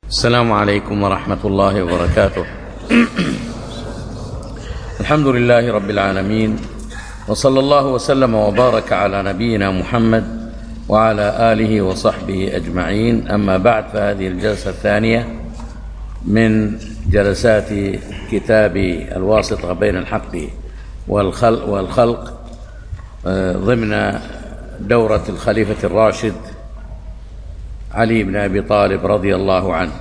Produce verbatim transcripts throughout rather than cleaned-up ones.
السلام عليكم ورحمة الله وبركاته. الحمد لله رب العالمين، وصلى الله وسلم وبارك على نبينا محمد وعلى آله وصحبه أجمعين. أما بعد، فهذه الجلسة الثانية من جلسات كتاب الواسطة بين الحق والخلق, والخلق ضمن دورة الخليفة الراشد علي بن أبي طالب رضي الله عنه.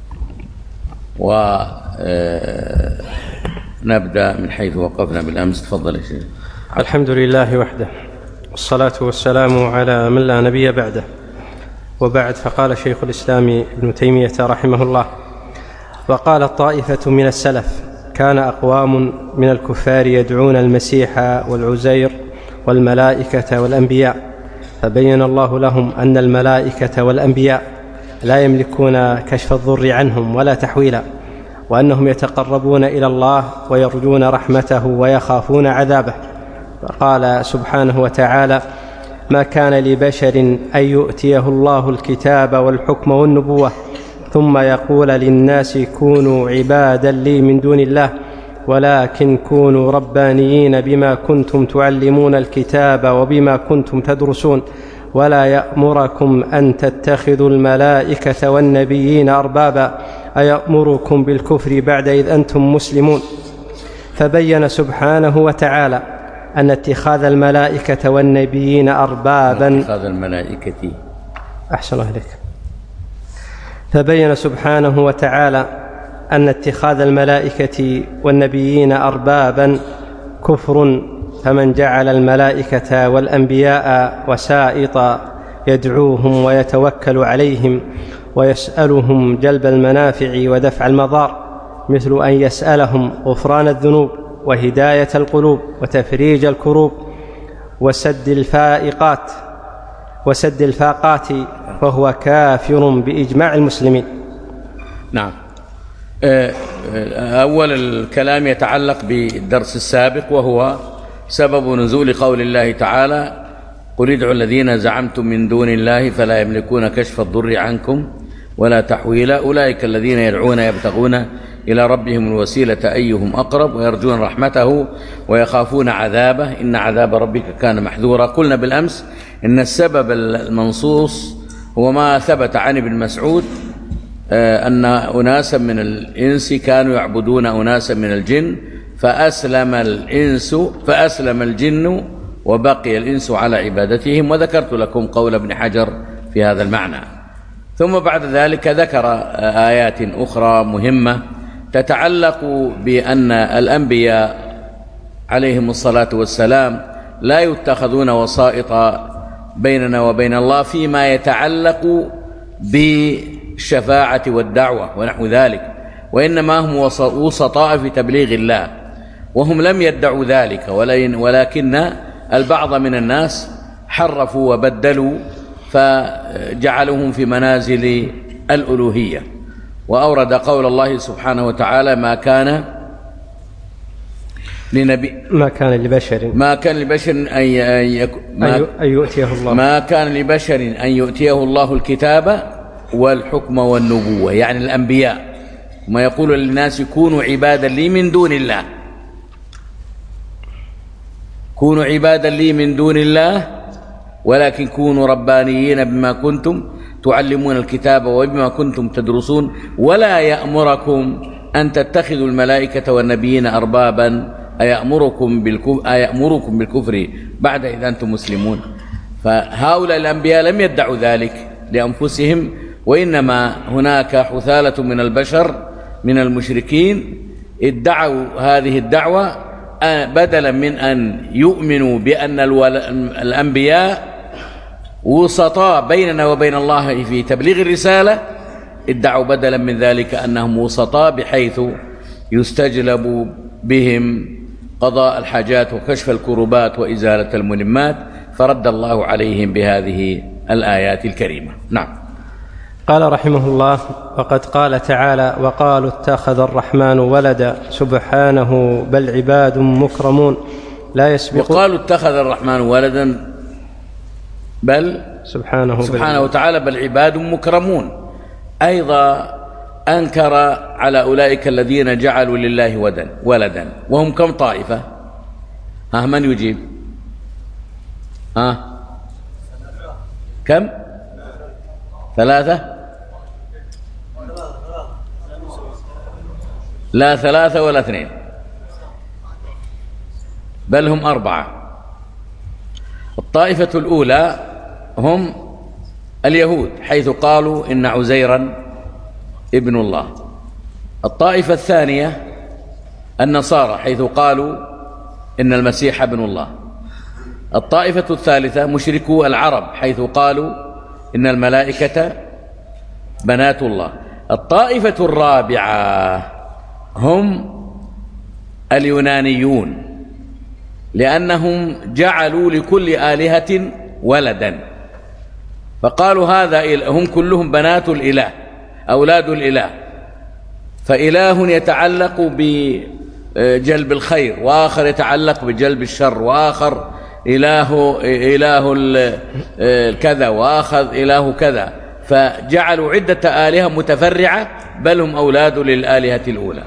ونبدأ من حيث وقفنا بالأمس. تفضل يا شيخ. الحمد لله وحده، والصلاة والسلام على من لا نبي بعده، وبعد. فقال شيخ الإسلام ابن تيمية رحمه الله: وقال طائفة من السلف: كان أقوام من الكفار يدعون المسيح والعزير والملائكة والأنبياء، فبين الله لهم أن الملائكة والأنبياء لا يملكون كشف الضر عنهم ولا تحويلا، وأنهم يتقربون إلى الله ويرجون رحمته ويخافون عذابه. فقال سبحانه وتعالى: ما كان لبشر أن يؤتيه الله الكتاب والحكم والنبوة ثم يقول للناس كونوا عبادا لي من دون الله، ولكن كونوا ربانيين بما كنتم تعلمون الكتاب وبما كنتم تدرسون، ولا يأمركم أن تتخذوا الملائكة والنبيين أربابا أيأمركم بالكفر بعد إذ أنتم مسلمون. فبين سبحانه وتعالى أن اتخاذ الملائكة والنبيين أربابا اتخاذ الملائكة أحسن عليك فبين سبحانه وتعالى أن اتخاذ الملائكة والنبيين أربابا كفر، فمن جعل الملائكة والأنبياء وسائط يدعوهم ويتوكل عليهم ويسألهم جلب المنافع ودفع المضار، مثل أن يسألهم غفران الذنوب وهداية القلوب وتفريج الكروب وسد الفائقات وسد الفاقات، فهو كافر بإجماع المسلمين. نعم. أول الكلام يتعلق بالدرس السابق، وهو سبب نزول قول الله تعالى: قل ادعوا الذين زعمتم من دون الله فلا يملكون كشف الضر عنكم ولا تحويلا، أولئك الذين يدعون يبتغون إلى ربهم الوسيلة أيهم أقرب ويرجون رحمته ويخافون عذابه إن عذاب ربك كان محذورا. قلنا بالأمس إن السبب المنصوص هو ما ثبت عن ابن مسعود أن أناسا من الإنس كانوا يعبدون أناسا من الجن، فأسلم الإنس فأسلم الجن وبقي الإنس على عبادتهم، وذكرت لكم قول ابن حجر في هذا المعنى. ثم بعد ذلك ذكر آيات أخرى مهمة تتعلق بأن الأنبياء عليهم الصلاة والسلام لا يتخذون وسائط بيننا وبين الله فيما يتعلق بالشفاعة والدعوة ونحو ذلك، وإنما هم وسطاء في تبليغ الله، وهم لم يدعوا ذلك، ولكن البعض من الناس حرفوا وبدلوا فجعلهم في منازل الألوهية. وأورد قول الله سبحانه وتعالى: ما كان لنبي ما كان لبشر ما كان لبشر أن يؤتيه الله ما كان لبشر أن يؤتيه الله الكتاب والحكم والنبوة، يعني الأنبياء، وما يقول للناس كونوا عبادا لي من دون الله كونوا عبادا لي من دون الله ولكن كونوا ربانيين بما كنتم تعلمون الكتاب وبما كنتم تدرسون، ولا يأمركم أن تتخذوا الملائكة والنبيين أربابا أيأمركم بالكفر, أيأمركم بالكفر بعد إذا أنتم مسلمون. فهؤلاء الأنبياء لم يدعوا ذلك لأنفسهم، وإنما هناك حثالة من البشر من المشركين ادعوا هذه الدعوة بدلا من أن يؤمنوا بأن الأنبياء وسطاء بيننا وبين الله في تبليغ الرسالة، ادعوا بدلا من ذلك أنهم وسطاء بحيث يستجلب بهم قضاء الحاجات وكشف الكربات وإزالة الملمات، فرد الله عليهم بهذه الآيات الكريمة. نعم. قال رحمه الله: وقد قال تعالى: وقالوا اتخذ الرحمن ولدا سبحانه بل عباد مكرمون لا يسبقون. وقالوا اتخذ الرحمن ولدا بل سبحانه, سبحانه وتعالى بل عباد مكرمون. أيضا أنكر على أولئك الذين جعلوا لله ودن ولدا، وهم كم طائفة؟ ها من يجيب؟ ها كم؟ ثلاثة؟ لا ثلاثة ولا اثنين، بل هم أربعة. الطائفة الأولى هم اليهود حيث قالوا إن عزيرا ابن الله. الطائفة الثانية النصارى حيث قالوا إن المسيح ابن الله. الطائفة الثالثة مشركو العرب حيث قالوا إن الملائكة بنات الله. الطائفة الرابعة هم اليونانيون، لأنهم جعلوا لكل آلهة ولدا، فقالوا هذا هم كلهم بنات الإله أولاد الإله، فإله يتعلق بجلب الخير، وآخر يتعلق بجلب الشر، وآخر إله إله الكذا، وآخر إله كذا، فجعلوا عدة آلهة متفرعة، بل هم أولاد للآلهة الأولى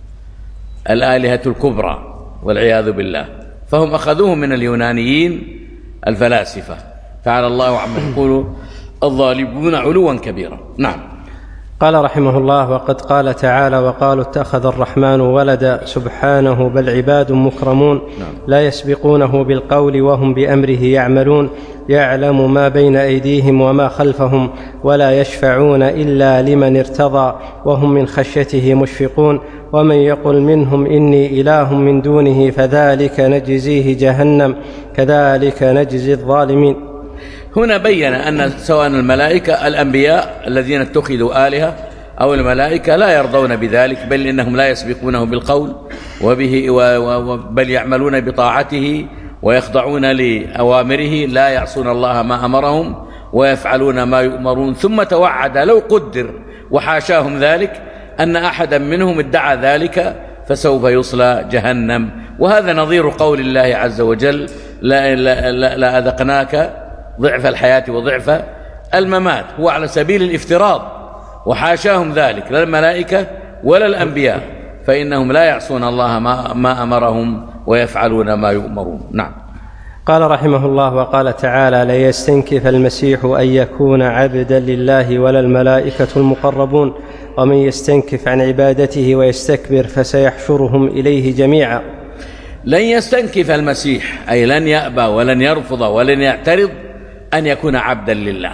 الآلهة الكبرى والعياذ بالله. فهم أخذوه من اليونانيين الفلاسفة، تعالى الله عما يقول الظالمون علوا كبيرا. نعم. قال رحمه الله: وقد قال تعالى: وقالوا اتخذ الرحمن ولدا سبحانه بل عباد مكرمون لا يسبقونه بالقول وهم بأمره يعملون يعلم ما بين أيديهم وما خلفهم ولا يشفعون إلا لمن ارتضى وهم من خشيته مشفقون ومن يقل منهم إني إله من دونه فذلك نجزيه جهنم كذلك نجزي الظالمين. هنا بين أن سواء الملائكة الأنبياء الذين اتخذوا آلهة أو الملائكة لا يرضون بذلك، بل إنهم لا يسبقونه بالقول وبه بل يعملون بطاعته ويخضعون لأوامره، لا يعصون الله ما أمرهم ويفعلون ما يؤمرون. ثم توعد لو قدر وحاشاهم ذلك أن أحدا منهم ادعى ذلك فسوف يصلى جهنم. وهذا نظير قول الله عز وجل: لا, لا, لا, لا أذقناك ضعف الحياة وضعف الممات. هو على سبيل الافتراض، وحاشاهم ذلك لا الملائكة ولا الأنبياء، فإنهم لا يعصون الله ما, ما أمرهم ويفعلون ما يؤمرون. نعم. قال رحمه الله: وقال تعالى: لا يستنكف المسيح أن يكون عبدا لله ولا الملائكة المقربون ومن يستنكف عن عبادته ويستكبر فسيحشرهم إليه جميعا. لن يستنكف المسيح أي لن يأبى ولن يرفض ولن يعترض أن يكون عبدا لله.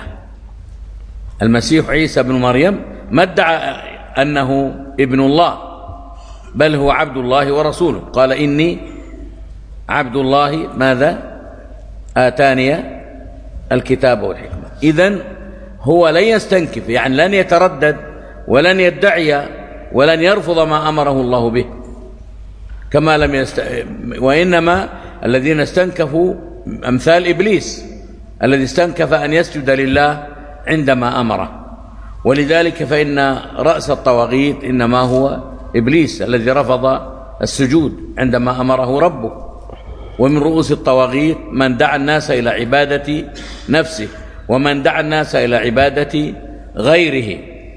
المسيح عيسى بن مريم ما ادعى أنه ابن الله، بل هو عبد الله ورسوله. قال: إني عبد الله ماذا آتاني الكتاب والحكمة. إذن هو لن يستنكف، يعني لن يتردد ولن يدعي ولن يرفض ما أمره الله به، كما لم يست... وإنما الذين استنكفوا أمثال إبليس الذي استنكف أن يسجد لله عندما أمره. ولذلك فإن رأس الطواغيت إنما هو إبليس الذي رفض السجود عندما أمره ربه. ومن رؤوس الطواغيت من دعا الناس إلى عبادة نفسه، ومن دعا الناس إلى عبادة غيره،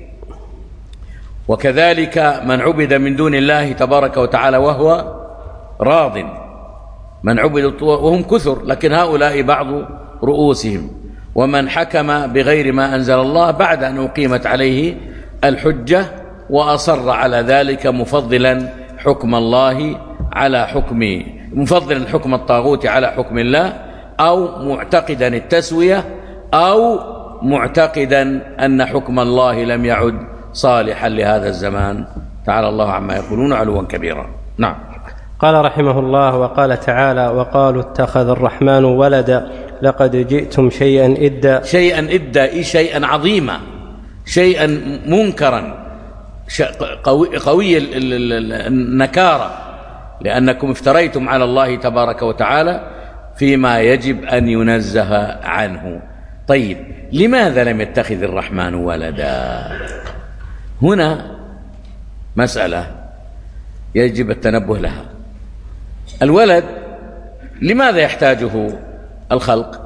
وكذلك من عبد من دون الله تبارك وتعالى وهو راض. من عبد وهم كثر، لكن هؤلاء بعض رؤوسهم. ومن حكم بغير ما أنزل الله بعد أن أقيمت عليه الحجة وأصر على ذلك مفضلا حكم الله على حكم مفضلا حكم الطاغوت على حكم الله، أو معتقدا التسوية، أو معتقدا أن حكم الله لم يعد صالحا لهذا الزمان. تعالى الله عما يقولون علوا كبيرا. نعم. قال رحمه الله: وقال تعالى: وقالوا اتخذ الرحمن ولدا لقد جئتم شيئا إدا. شيئا إدا، شيئا عظيما، شيئا منكرا، قوي, قوي النكارة، لأنكم افتريتم على الله تبارك وتعالى فيما يجب أن ينزه عنه. طيب، لماذا لم يتخذ الرحمن ولدا؟ هنا مسألة يجب التنبه لها. الولد لماذا يحتاجه الخلق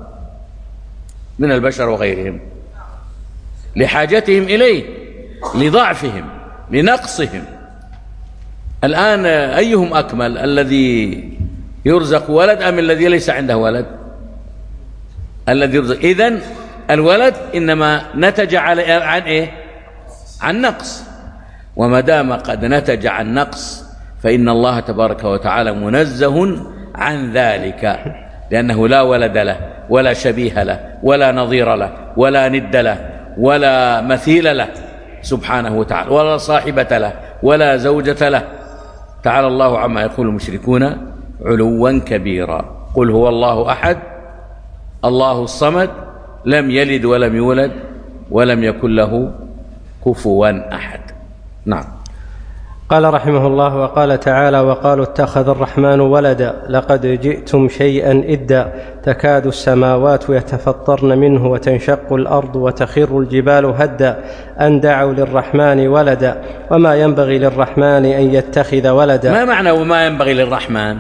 من البشر وغيرهم؟ لحاجتهم إليه، لضعفهم، بنقصهم. الآن أيهم أكمل، الذي يرزق ولد أم الذي ليس عنده ولد؟ الذي يرزق. إذن الولد إنما نتج عن إيه؟ عن نقص، وما دام قد نتج عن نقص فإن الله تبارك وتعالى منزه عن ذلك، لأنه لا ولد له ولا شبيه له ولا نظير له ولا ند له ولا مثيل له سبحانه وتعالى، ولا صاحبة له ولا زوجة له، تعالى الله عما يقول المشركون علوا كبيرا. قل هو الله أحد الله الصمد لم يلد ولم يولد ولم يكن له كفوا أحد. نعم. قال رحمه الله: وقال تعالى: وقالوا اتخذ الرحمن ولدا لقد جئتم شيئا إدا تكاد السماوات يتفطرن منه وتنشق الأرض وتخر الجبال هدا أن دعوا للرحمن ولدا وما ينبغي للرحمن أن يتخذ ولدا. ما معنى وما ينبغي للرحمن؟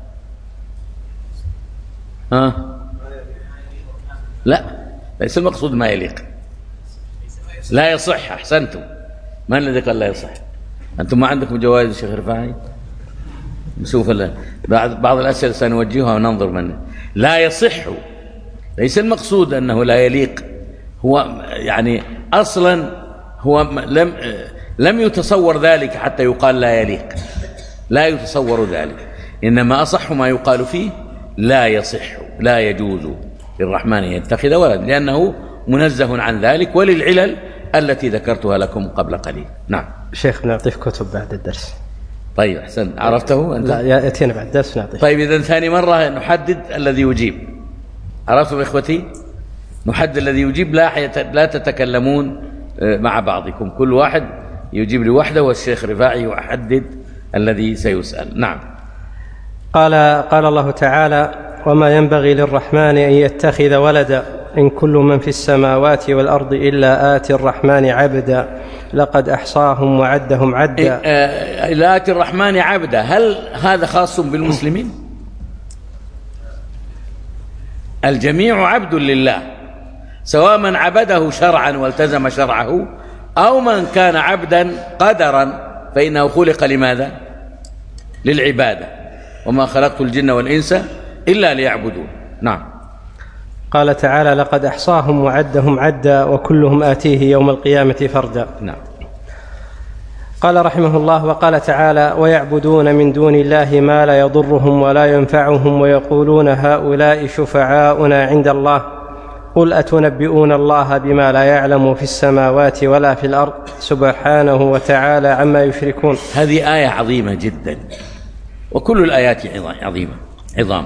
ها؟ لا، ليس المقصود ما يليق، لا يصح. أحسنتم. من الذي قال لا يصح؟ أنتم ما عندكم جوائز الشيخ رفاعي؟ نشوف بعض الأسئلة سنوجهها وننظر منه. لا يصح، ليس المقصود أنه لا يليق، هو يعني أصلا هو لم لم يتصور ذلك حتى يقال لا يليق، لا يتصور ذلك، إنما أصح ما يقال فيه لا يصح، لا يجوز للرحمن أن يتخذ ولد، لأنه منزه عن ذلك وللعلل التي ذكرتها لكم قبل قليل. نعم. شيخ نعطيك كتب بعد الدرس. طيب أحسن. عرفته أنت؟ لا، يأتينا بعد الدرس نعطيك. طيب إذن ثاني مرة نحدد الذي يجيب. عرفتم إخوتي؟ نحدد الذي يجيب، لا لا تتكلمون مع بعضكم، كل واحد يجيب لوحده والشيخ رفاعي يحدد الذي سيسأل. نعم. قال قال الله تعالى: وما ينبغي للرحمن أن يتخذ ولدا إن كل من في السماوات والأرض إلا آتي الرحمن عبدا لقد أحصاهم وعدهم عدا. إلا آتي الرحمن عبدا، هل هذا خاص بالمسلمين؟ الجميع عبد لله، سواء من عبده شرعا والتزم شرعه أو من كان عبدا قدرا، فإنه خلق لماذا؟ للعبادة، وما خلقت الجن والإنس إلا ليعبدون. نعم. قال تعالى: لقد أحصاهم وعدهم عدا وكلهم آتيه يوم القيامة فردا. نعم. قال رحمه الله: وقال تعالى: ويعبدون من دون الله ما لا يضرهم ولا ينفعهم ويقولون هؤلاء شفعاؤنا عند الله قل أتنبئون الله بما لا يعلم في السماوات ولا في الأرض سبحانه وتعالى عما يشركون. هذه آية عظيمة جدا، وكل الآيات عظيمة عظام.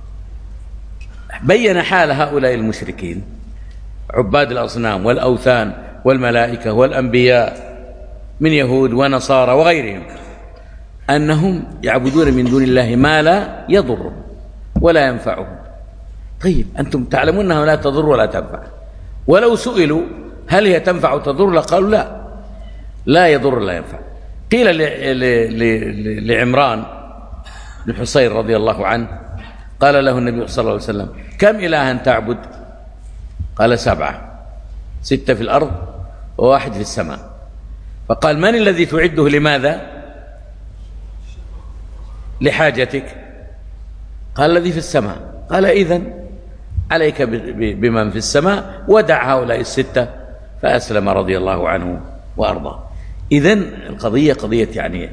بين حال هؤلاء المشركين عباد الأصنام والأوثان والملائكة والأنبياء من يهود ونصارى وغيرهم، أنهم يعبدون من دون الله ما لا يضرهم ولا ينفعهم. طيب أنتم تعلمون أنها لا تضر ولا تنفع، ولو سئلوا هل هي تنفع وتضر لقالوا لا، لا يضر ولا ينفع. قيل لعمران بن حصين رضي الله عنه، قال له النبي صلى الله عليه وسلم: كم إلها تعبد؟ قال: سبعة، ستة في الأرض وواحد في السماء. فقال: من الذي تعده لماذا؟ لحاجتك. قال: الذي في السماء. قال: إذن عليك بمن في السماء ودع هؤلاء الستة، فأسلم رضي الله عنه وأرضاه. إذن القضية قضية يعني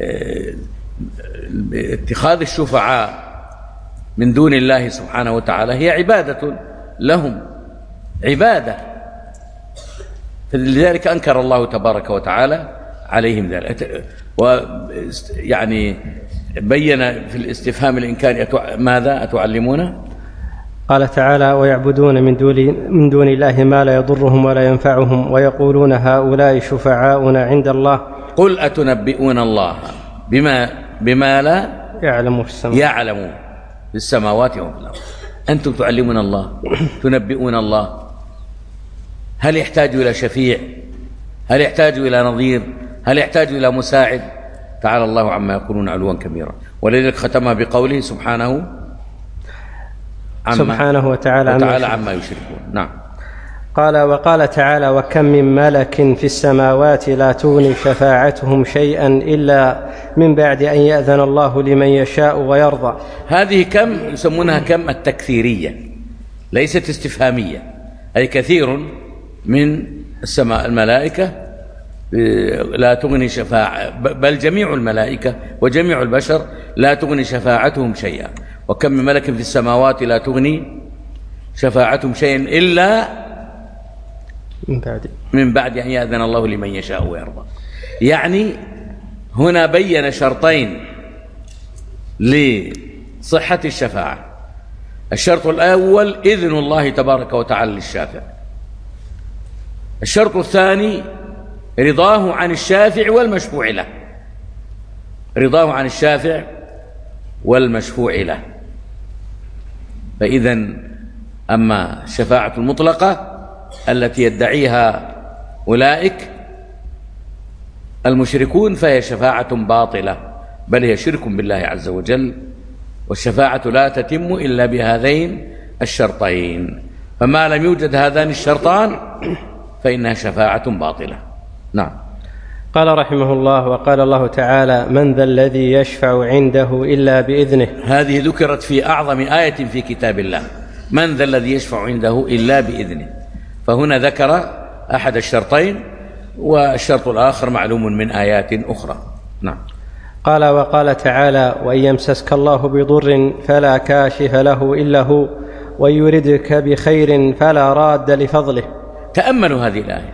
اتخاذ الشفعاء من دون الله سبحانه وتعالى هي عبادة لهم، عبادة، فلذلك أنكر الله تبارك وتعالى عليهم ذلك. ويعني بين في الاستفهام الإنكاري ماذا أتعلمون؟ قال تعالى: ويعبدون من دون, من دون الله ما لا يضرهم ولا ينفعهم ويقولون هؤلاء شفعاؤنا عند الله قل أتنبئون الله بما, بما لا يعلم في السماوات يعلم في السماوات وفي الأرض. أنتم تعلمون الله، تنبئون الله. هل يحتاج إلى شفيع؟ هل يحتاج إلى نظير؟ هل يحتاج إلى مساعد؟ تعالى الله عما يقولون علوا كبيرا. ولذلك ختمها بقوله سبحانه عما سبحانه وتعالى, وتعالى عما يشركون. نعم. قال وقال تعالى وكم من ملك في السماوات لا تغني شفاعتهم شيئا إلا من بعد أن يأذن الله لمن يشاء ويرضى. هذه كم يسمونها كم التكثيرية، ليست استفهامية، أي كثير من السماء الملائكة لا تغني شفاعة، بل جميع الملائكة وجميع البشر لا تغني شفاعتهم شيئا. وكم من ملك في السماوات لا تغني شفاعتهم شيئا إلا من بعد من بعد أن يأذن الله لمن يشاء ويرضى. يعني هنا بين شرطين لصحة الشفاعة. الشرط الأول إذن الله تبارك وتعالى للشافع. الشرط الثاني رضاه عن الشافع والمشفوع له، رضاه عن الشافع والمشفوع له. فإذن أما الشفاعة المطلقة التي يدعيها أولئك المشركون فهي شفاعة باطلة، بل هي شرك بالله عز وجل، والشفاعة لا تتم إلا بهذين الشرطين، فما لم يوجد هذان الشرطان فإنها شفاعة باطلة. نعم. قال رحمه الله وقال الله تعالى من ذا الذي يشفع عنده إلا بإذنه. هذه ذكرت في أعظم آية في كتاب الله، من ذا الذي يشفع عنده إلا بإذنه، فهنا ذكر أحد الشرطين والشرط الآخر معلوم من آيات أخرى. نعم. قال وقال تعالى وإن يمسسك الله بضر فلا كاشف له إلا هو وإن يردك بخير فلا راد لفضله. تأملوا هذه الآية.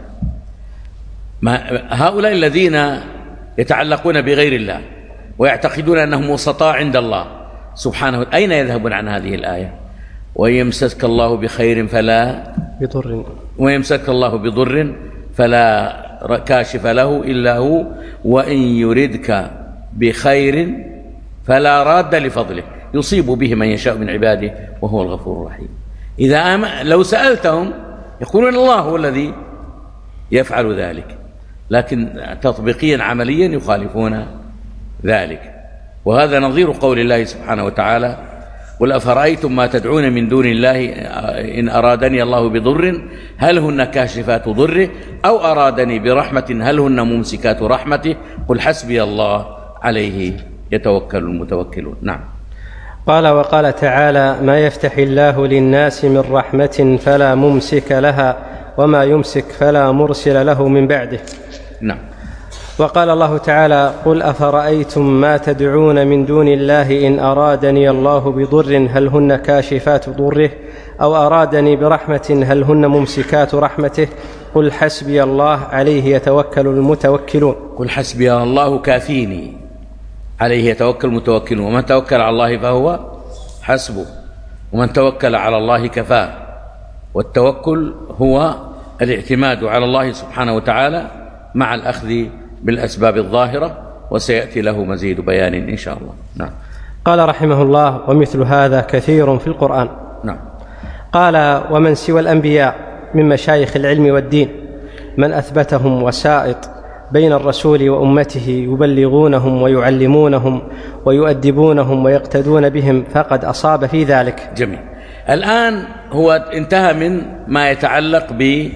ما هؤلاء الذين يتعلقون بغير الله ويعتقدون أنهم وسطاء عند الله سبحانه، أين يذهبون عن هذه الآية؟ ويمسسك الله بخير فلا بضر ويمسسك الله بضر فلا كاشف له إلا هو وإن يردك بخير فلا راد لفضله يصيب به من يشاء من عباده وهو الغفور الرحيم. إذا لو سألتهم يقولون الله هو الذي يفعل ذلك، لكن تطبيقيا عمليا يخالفون ذلك. وهذا نظير قول الله سبحانه وتعالى قل أفرأيتم ما تدعون من دون الله إن أرادني الله بضر هل هن كاشفات ضره أو أرادني برحمة هل هن ممسكات رحمته قل حسبي الله عليه يتوكل المتوكلون. نعم. قال وقال تعالى ما يفتح الله للناس من رحمة فلا ممسك لها وما يمسك فلا مرسل له من بعده. نعم. وقال الله تعالى قل أفرأيتم ما تدعون من دون الله إن أرادني الله بضر هل هن كاشفات ضره أو أرادني برحمة هل هن ممسكات رحمته قل حسبي الله عليه يتوكل المتوكلون. قل حسبي الله كافيني عليه يتوكل المتوكلون ومن توكل على الله فهو حسبه ومن توكل على الله كفاه. والتوكل هو الاعتماد على الله سبحانه وتعالى مع الأخذ بالأسباب الظاهرة، وسيأتي له مزيد بيان إن شاء الله. نعم. قال رحمه الله ومثل هذا كثير في القرآن. نعم. قال ومن سوى الأنبياء من مشايخ العلم والدين من أثبتهم وسائط بين الرسول وأمته يبلغونهم ويعلمونهم ويؤدبونهم ويقتدون بهم فقد أصاب في ذلك. جميل. الآن هو انتهى من ما يتعلق ب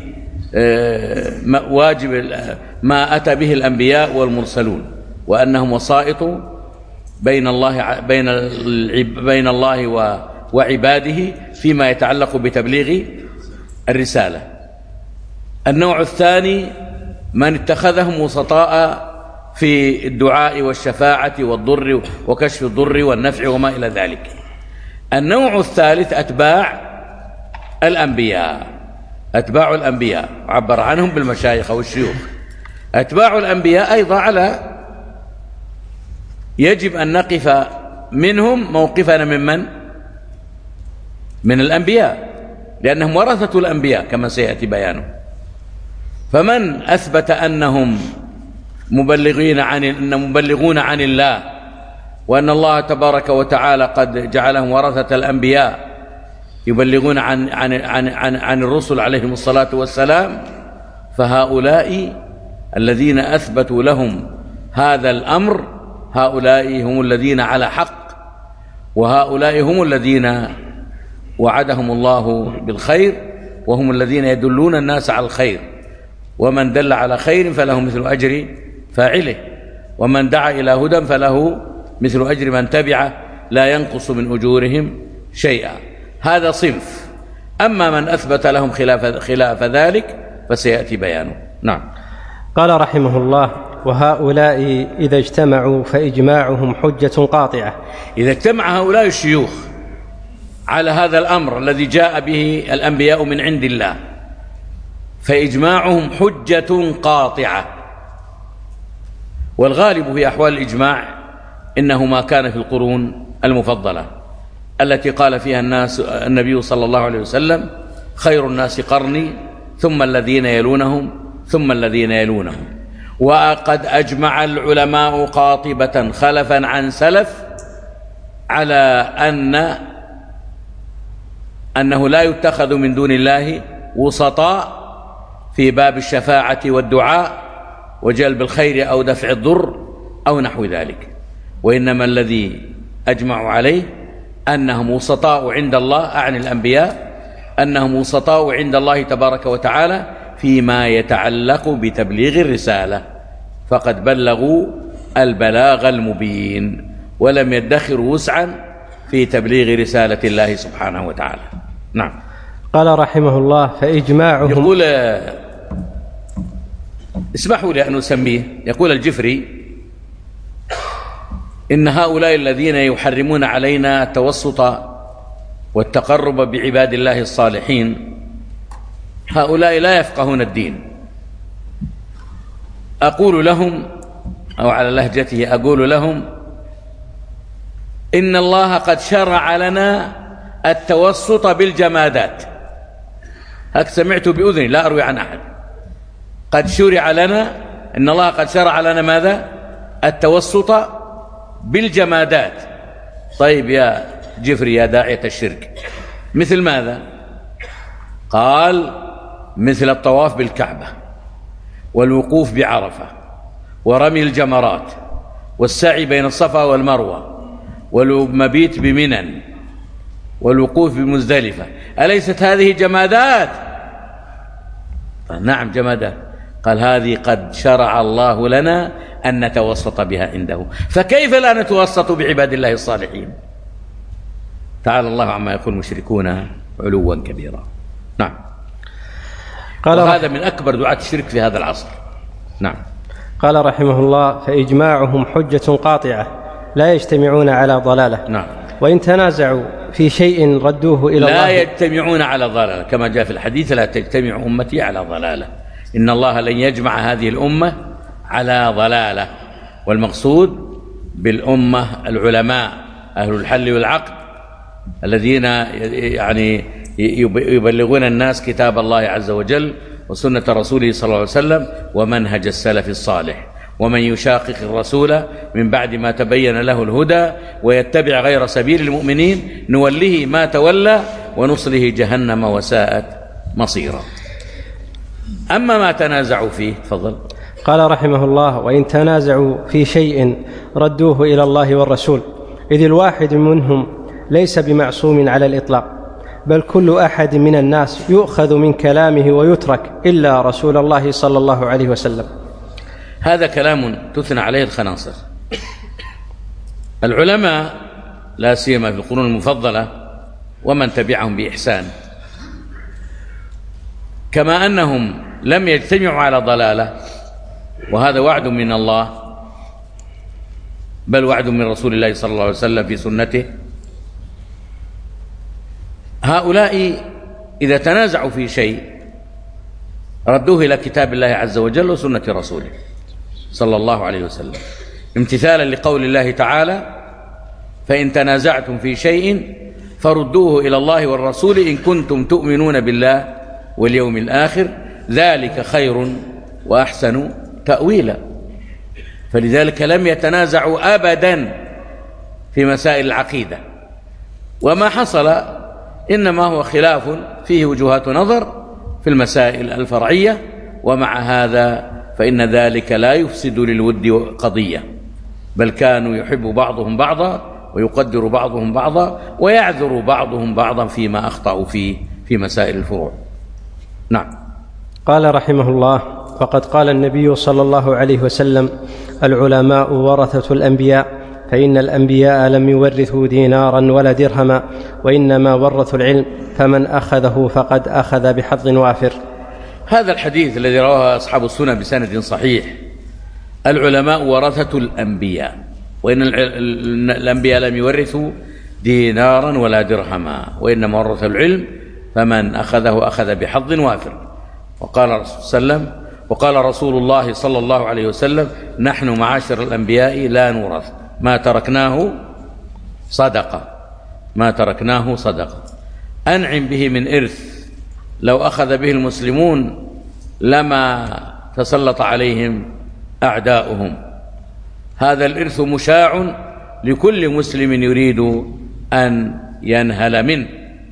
واجب ما أتى به الأنبياء والمرسلون وأنهم وسائط بين الله بين بين الله وعباده فيما يتعلق بتبليغ الرسالة. النوع الثاني من اتخذهم وسطاء في الدعاء والشفاعة والضر وكشف الضر والنفع وما إلى ذلك. النوع الثالث أتباع الأنبياء أتباع الأنبياء عبر عنهم بالمشايخ أو الشيوخ. أتباع الأنبياء أيضا على يجب أن نقف منهم موقفنا ممن من الأنبياء لأنهم ورثة الأنبياء كما سيأتي بيانه. فمن أثبت أنهم مبلغين عن أن مبلغون عن الله وأن الله تبارك وتعالى قد جعلهم ورثة الأنبياء يبلغون عن عن عن عن, عن الرسل عليهم الصلاة والسلام، فهؤلاء الذين أثبتوا لهم هذا الأمر هؤلاء هم الذين على حق، وهؤلاء هم الذين وعدهم الله بالخير وهم الذين يدلون الناس على الخير، ومن دل على خير فله مثل أجر فاعله، ومن دعا إلى هدى فله مثل أجر من تبعه لا ينقص من أجورهم شيئا. هذا صنف. أما من أثبت لهم خلاف, خلاف ذلك فسيأتي بيانه. نعم. قال رحمه الله: وهؤلاء إذا اجتمعوا فإجماعهم حجة قاطعة. إذا اجتمع هؤلاء الشيوخ على هذا الأمر الذي جاء به الأنبياء من عند الله فإجماعهم حجة قاطعة. والغالب في أحوال الإجماع إنه ما كان في القرون المفضلة التي قال فيها الناس النبي صلى الله عليه وسلم: خير الناس قرني ثم الذين يلونهم ثم الذين يلونهم. وقد أجمع العلماء قاطبة خلفا عن سلف على أن أنه لا يتخذ من دون الله وسطاء في باب الشفاعة والدعاء وجلب الخير أو دفع الضر أو نحو ذلك، وإنما الذي أجمعوا عليه أنهم وسطاء عند الله، أعني الأنبياء، أنهم وسطاء عند الله تبارك وتعالى فيما يتعلق بتبليغ الرسالة، فقد بلغوا البلاغ المبين ولم يدخروا وسعا في تبليغ رسالة الله سبحانه وتعالى. نعم. قال رحمه الله: فإجماعهم. يقول، اسمحوا لي أن أسميه، يقول الجفري: إن هؤلاء الذين يحرمون علينا التوسط والتقرب بعباد الله الصالحين هؤلاء لا يفقهون الدين. أقول لهم، أو على لهجته أقول لهم: إن الله قد شرع لنا التوسط بالجمادات. هك سمعت بأذني لا أروي عن أحد. قد شرع لنا، إن الله قد شرع لنا ماذا؟ التوسط بالجمادات. طيب يا جفري يا داعية الشرك، مثل ماذا؟ قال: مثل الطواف بالكعبة والوقوف بعرفة ورمي الجمرات والسعي بين الصفا والمروة والمبيت بمنن والوقوف بمزدلفة. أليست هذه جمادات؟ نعم جمادات. قال: هذه قد شرع الله لنا أن نتوسط بها عنده، فكيف لا نتوسط بعباد الله الصالحين؟ تعالى الله عما يقول المشركون علوا كبيرا. نعم. قال: وهذا من أكبر دعاة الشرك في هذا العصر. نعم. قال رحمه الله: فإجماعهم حجة قاطعة لا يجتمعون على ضلالة. نعم. وإن تنازعوا في شيء ردوه إلى لا الله. لا يجتمعون على ضلالة، كما جاء في الحديث: لا تجتمع أمتي على ضلالة. إن الله لن يجمع هذه الأمة على ضلالة. والمقصود بالأمة العلماء أهل الحل والعقد الذين يعني يبلغون الناس كتاب الله عز وجل وسنة رسوله صلى الله عليه وسلم ومنهج السلف الصالح. ومن يشاقق الرسول من بعد ما تبين له الهدى ويتبع غير سبيل المؤمنين نوله ما تولى ونصله جهنم وساءت مصيرا. أما ما تنازعوا فيه، تفضل. قال رحمه الله: وإن تنازعوا في شيء ردوه إلى الله والرسول، إذ الواحد منهم ليس بمعصوم على الإطلاق، بل كل أحد من الناس يؤخذ من كلامه ويترك إلا رسول الله صلى الله عليه وسلم. هذا كلام تثنى عليه الخناصر. العلماء لا سيما في القرون المفضلة ومن تبعهم بإحسان، كما أنهم لم يجتمعوا على ضلالة، وهذا وعد من الله، بل وعد من رسول الله صلى الله عليه وسلم في سنته. هؤلاء إذا تنازعوا في شيء ردوه إلى كتاب الله عز وجل وسنة رسوله صلى الله عليه وسلم، امتثالا لقول الله تعالى: فإن تنازعتم في شيء فردوه إلى الله والرسول إن كنتم تؤمنون بالله واليوم الآخر ذلك خير وأحسن تأويلا. فلذلك لم يتنازعوا أبدا في مسائل العقيدة، وما حصل إنما هو خلاف فيه وجهات نظر في المسائل الفرعية، ومع هذا فإن ذلك لا يفسد للود قضية، بل كانوا يحب بعضهم بعضا ويقدر بعضهم بعضا ويعذر بعضهم بعضا فيما أخطأوا فيه في مسائل الفروع. نعم. قال رحمه الله: وقد قال النبي صلى الله عليه وسلم: العلماء ورثة الأنبياء، فإن الأنبياء لم يورثوا دينارا ولا درهما، وإنما ورثوا العلم، فمن أخذه فقد أخذ بحظ وافر. هذا الحديث الذي رواه أصحاب السنن بسند صحيح: العلماء ورثة الأنبياء، وإن الأنبياء لم يورثوا دينارا ولا درهما، وإنما ورثوا العلم، فمن أخذه أخذ بحظ وافر. وقال الرسول صلى الله عليه وسلم وقال رسول الله صلى الله عليه وسلم: نحن معاشر الأنبياء لا نورث ما تركناه صدقة ما تركناه صدقة أنعم به من إرث، لو أخذ به المسلمون لما تسلط عليهم أعداؤهم. هذا الإرث مشاع لكل مسلم يريد أن ينهل منه،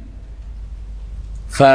ف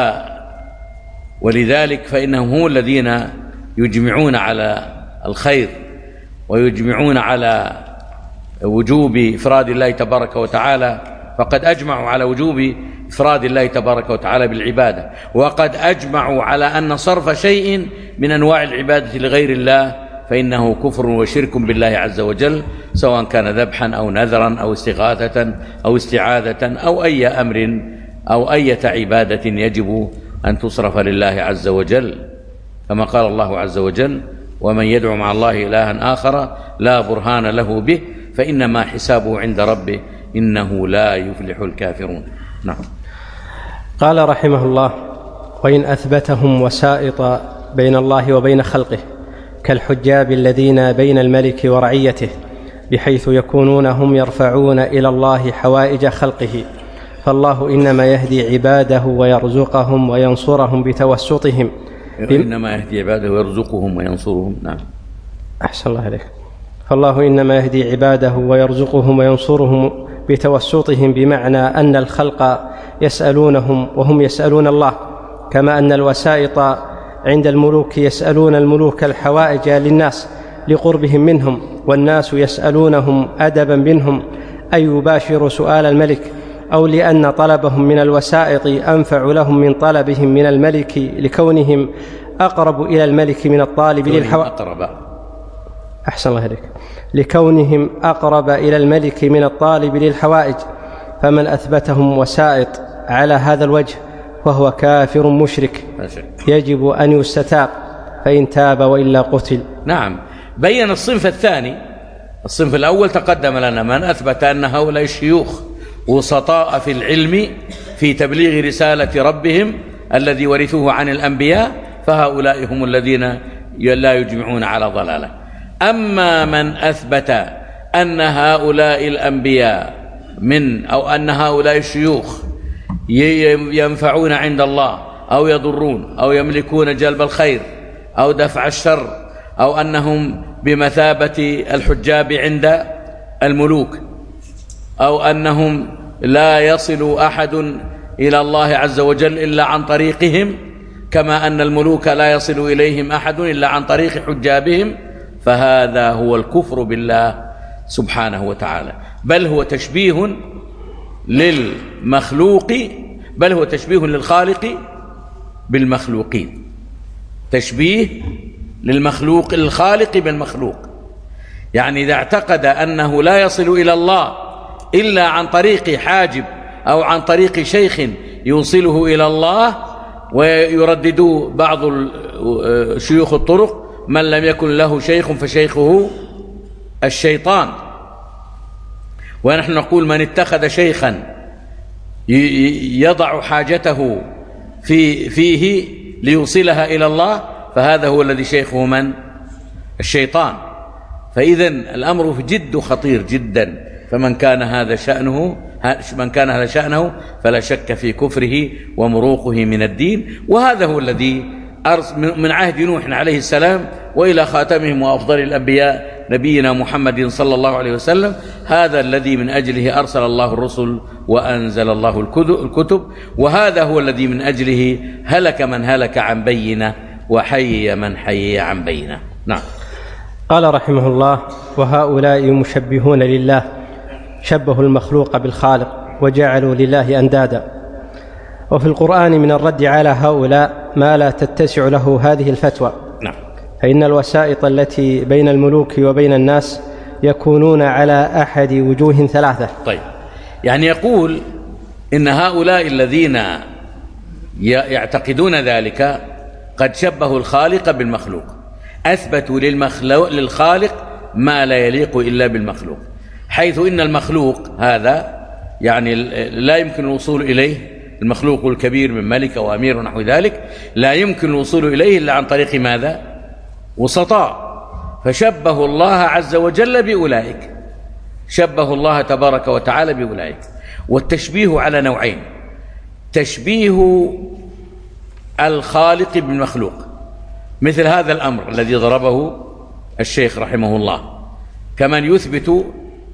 ولذلك فإنهم هم الذين يجمعون على الخير ويجمعون على وجوب إفراد الله تبارك وتعالى، فقد أجمعوا على وجوب إفراد الله تبارك وتعالى بالعبادة، وقد أجمعوا على أن صرف شيء من أنواع العبادة لغير الله فإنه كفر وشرك بالله عز وجل، سواء كان ذبحا أو نذرا أو استغاثة أو استعاذة أو أي أمر أو أي عبادة يجب أن تصرف لله عز وجل، كما قال الله عز وجل: ومن يدعو مع الله إلها آخر لا برهان له به فإنما حسابه عند ربه إنه لا يفلح الكافرون. نعم. قال رحمه الله: وإن أثبتهم وسائط بين الله وبين خلقه كالحجاب الذين بين الملك ورعيته، بحيث يكونون هم يرفعون إلى الله حوائج خلقه، فالله إنما يهدي عباده ويرزقهم وينصرهم بتوسطهم. إنما يهدي عباده ويرزقهم وينصرهم. نعم. أحسن الله عليك. فالله إنما يهدي عباده ويرزقهم وينصرهم بتوسطهم، بمعنى أن الخلق يسألونهم وهم يسألون الله، كما أن الوسائط عند الملوك يسألون الملوك الحوائج للناس لقربهم منهم، والناس يسألونهم أدبا منهم أي يباشر سؤال الملك، أو لأن طلبهم من الوسائط أنفع لهم من طلبهم من الملك، لكونهم أقرب إلى الملك من الطالب للحوائج. أحسن الله عليك. لكونهم أقرب إلى الملك من الطالب للحوائج، فمن أثبتهم وسائط على هذا الوجه فهو كافر مشرك، يجب أن يستتاب، فإن تاب وإلا قتل. نعم. بين الصنف الثاني. الصنف الأول تقدم لنا: من أثبت أن هؤلاء الشيوخ وسطاء في العلم في تبليغ رسالة ربهم الذي ورثوه عن الأنبياء، فهؤلاء هم الذين لا يجمعون على ضلالة. أما من أثبت أن هؤلاء الأنبياء من أو أن هؤلاء الشيوخ ينفعون عند الله أو يضرون أو يملكون جلب الخير أو دفع الشر، أو أنهم بمثابة الحجاب عند الملوك، أو أنهم لا يصل أحد إلى الله عز وجل إلا عن طريقهم، كما أن الملوك لا يصل إليهم أحد إلا عن طريق حجابهم، فهذا هو الكفر بالله سبحانه وتعالى، بل هو تشبيه للمخلوق بل هو تشبيه للخالق بالمخلوقين، تشبيه للمخلوق الخالق بالمخلوق. يعني إذا اعتقد أنه لا يصل إلى الله إلا عن طريق حاجب أو عن طريق شيخ يوصله إلى الله، ويردد بعض شيوخ الطرق: من لم يكن له شيخ فشيخه الشيطان. ونحن نقول: من اتخذ شيخا يضع حاجته في فيه ليوصلها إلى الله، فهذا هو الذي شيخه من؟ الشيطان. فإذن الأمر جد خطير جدا، فمن كان هذا شأنه من كان هذا شأنه فلا شك في كفره ومروقه من الدين. وهذا هو الذي من عهد نوح عليه السلام وإلى خاتمهم وأفضل الأنبياء نبينا محمد صلى الله عليه وسلم، هذا الذي من أجله أرسل الله الرسل وأنزل الله الكتب، وهذا هو الذي من أجله هلك من هلك عن بينة وحيي من حيي عن بينة. نعم. قال رحمه الله: وهؤلاء مشبهون لله، شبهوا المخلوق بالخالق وجعلوا لله أندادا. وفي القرآن من الرد على هؤلاء ما لا تتسع له هذه الفتوى. نعم. فإن الوسائط التي بين الملوك وبين الناس يكونون على أحد وجوه ثلاثة. طيب، يعني يقول إن هؤلاء الذين يعتقدون ذلك قد شبهوا الخالق بالمخلوق، أثبتوا للخالق ما لا يليق إلا بالمخلوق، حيث إن المخلوق هذا يعني لا يمكن الوصول إليه، المخلوق الكبير من ملك أو أمير ونحو ذلك لا يمكن الوصول إليه إلا عن طريق ماذا؟ وسطاء. فشبهوا الله عز وجل بأولئك، شبهوا الله تبارك وتعالى بأولئك. والتشبيه على نوعين: تشبيه الخالق بالمخلوق، مثل هذا الأمر الذي ضربه الشيخ رحمه الله، كمن يثبت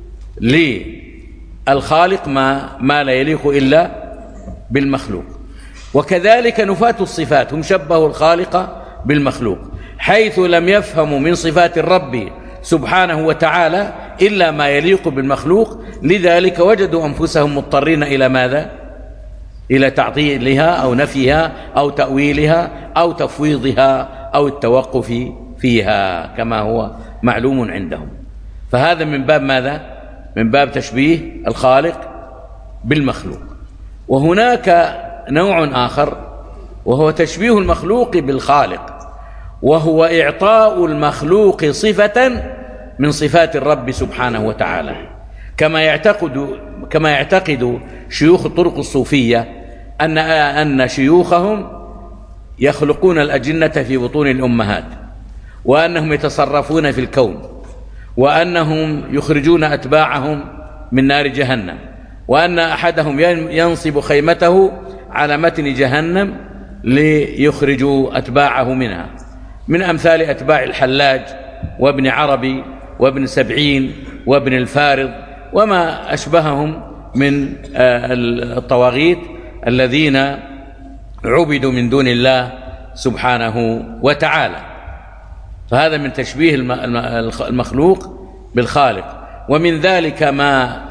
للخالق ما, ما لا يليق إلا بالمخلوق. وكذلك نفاة الصفات هم شبهوا الخالق بالمخلوق، حيث لم يفهموا من صفات الرب سبحانه وتعالى إلا ما يليق بالمخلوق، لذلك وجدوا أنفسهم مضطرين إلى ماذا؟ إلى تعطيلها أو نفيها أو تأويلها أو تفويضها أو التوقف فيها كما هو معلوم عندهم. فهذا من باب ماذا؟ من باب تشبيه الخالق بالمخلوق. وهناك نوع آخر وهو تشبيه المخلوق بالخالق، وهو إعطاء المخلوق صفة من صفات الرب سبحانه وتعالى، كما يعتقد كما يعتقد شيوخ الطرق الصوفية أن أن شيوخهم يخلقون الأجنة في بطون الأمهات، وأنهم يتصرفون في الكون، وأنهم يخرجون أتباعهم من نار جهنم، وأن أحدهم ينصب خيمته على متن جهنم ليخرجوا أتباعه منها، من أمثال أتباع الحلاج وابن عربي وابن سبعين وابن الفارض وما أشبههم من الطواغيت الذين عبدوا من دون الله سبحانه وتعالى. فهذا من تشبيه المخلوق بالخالق. ومن ذلك ما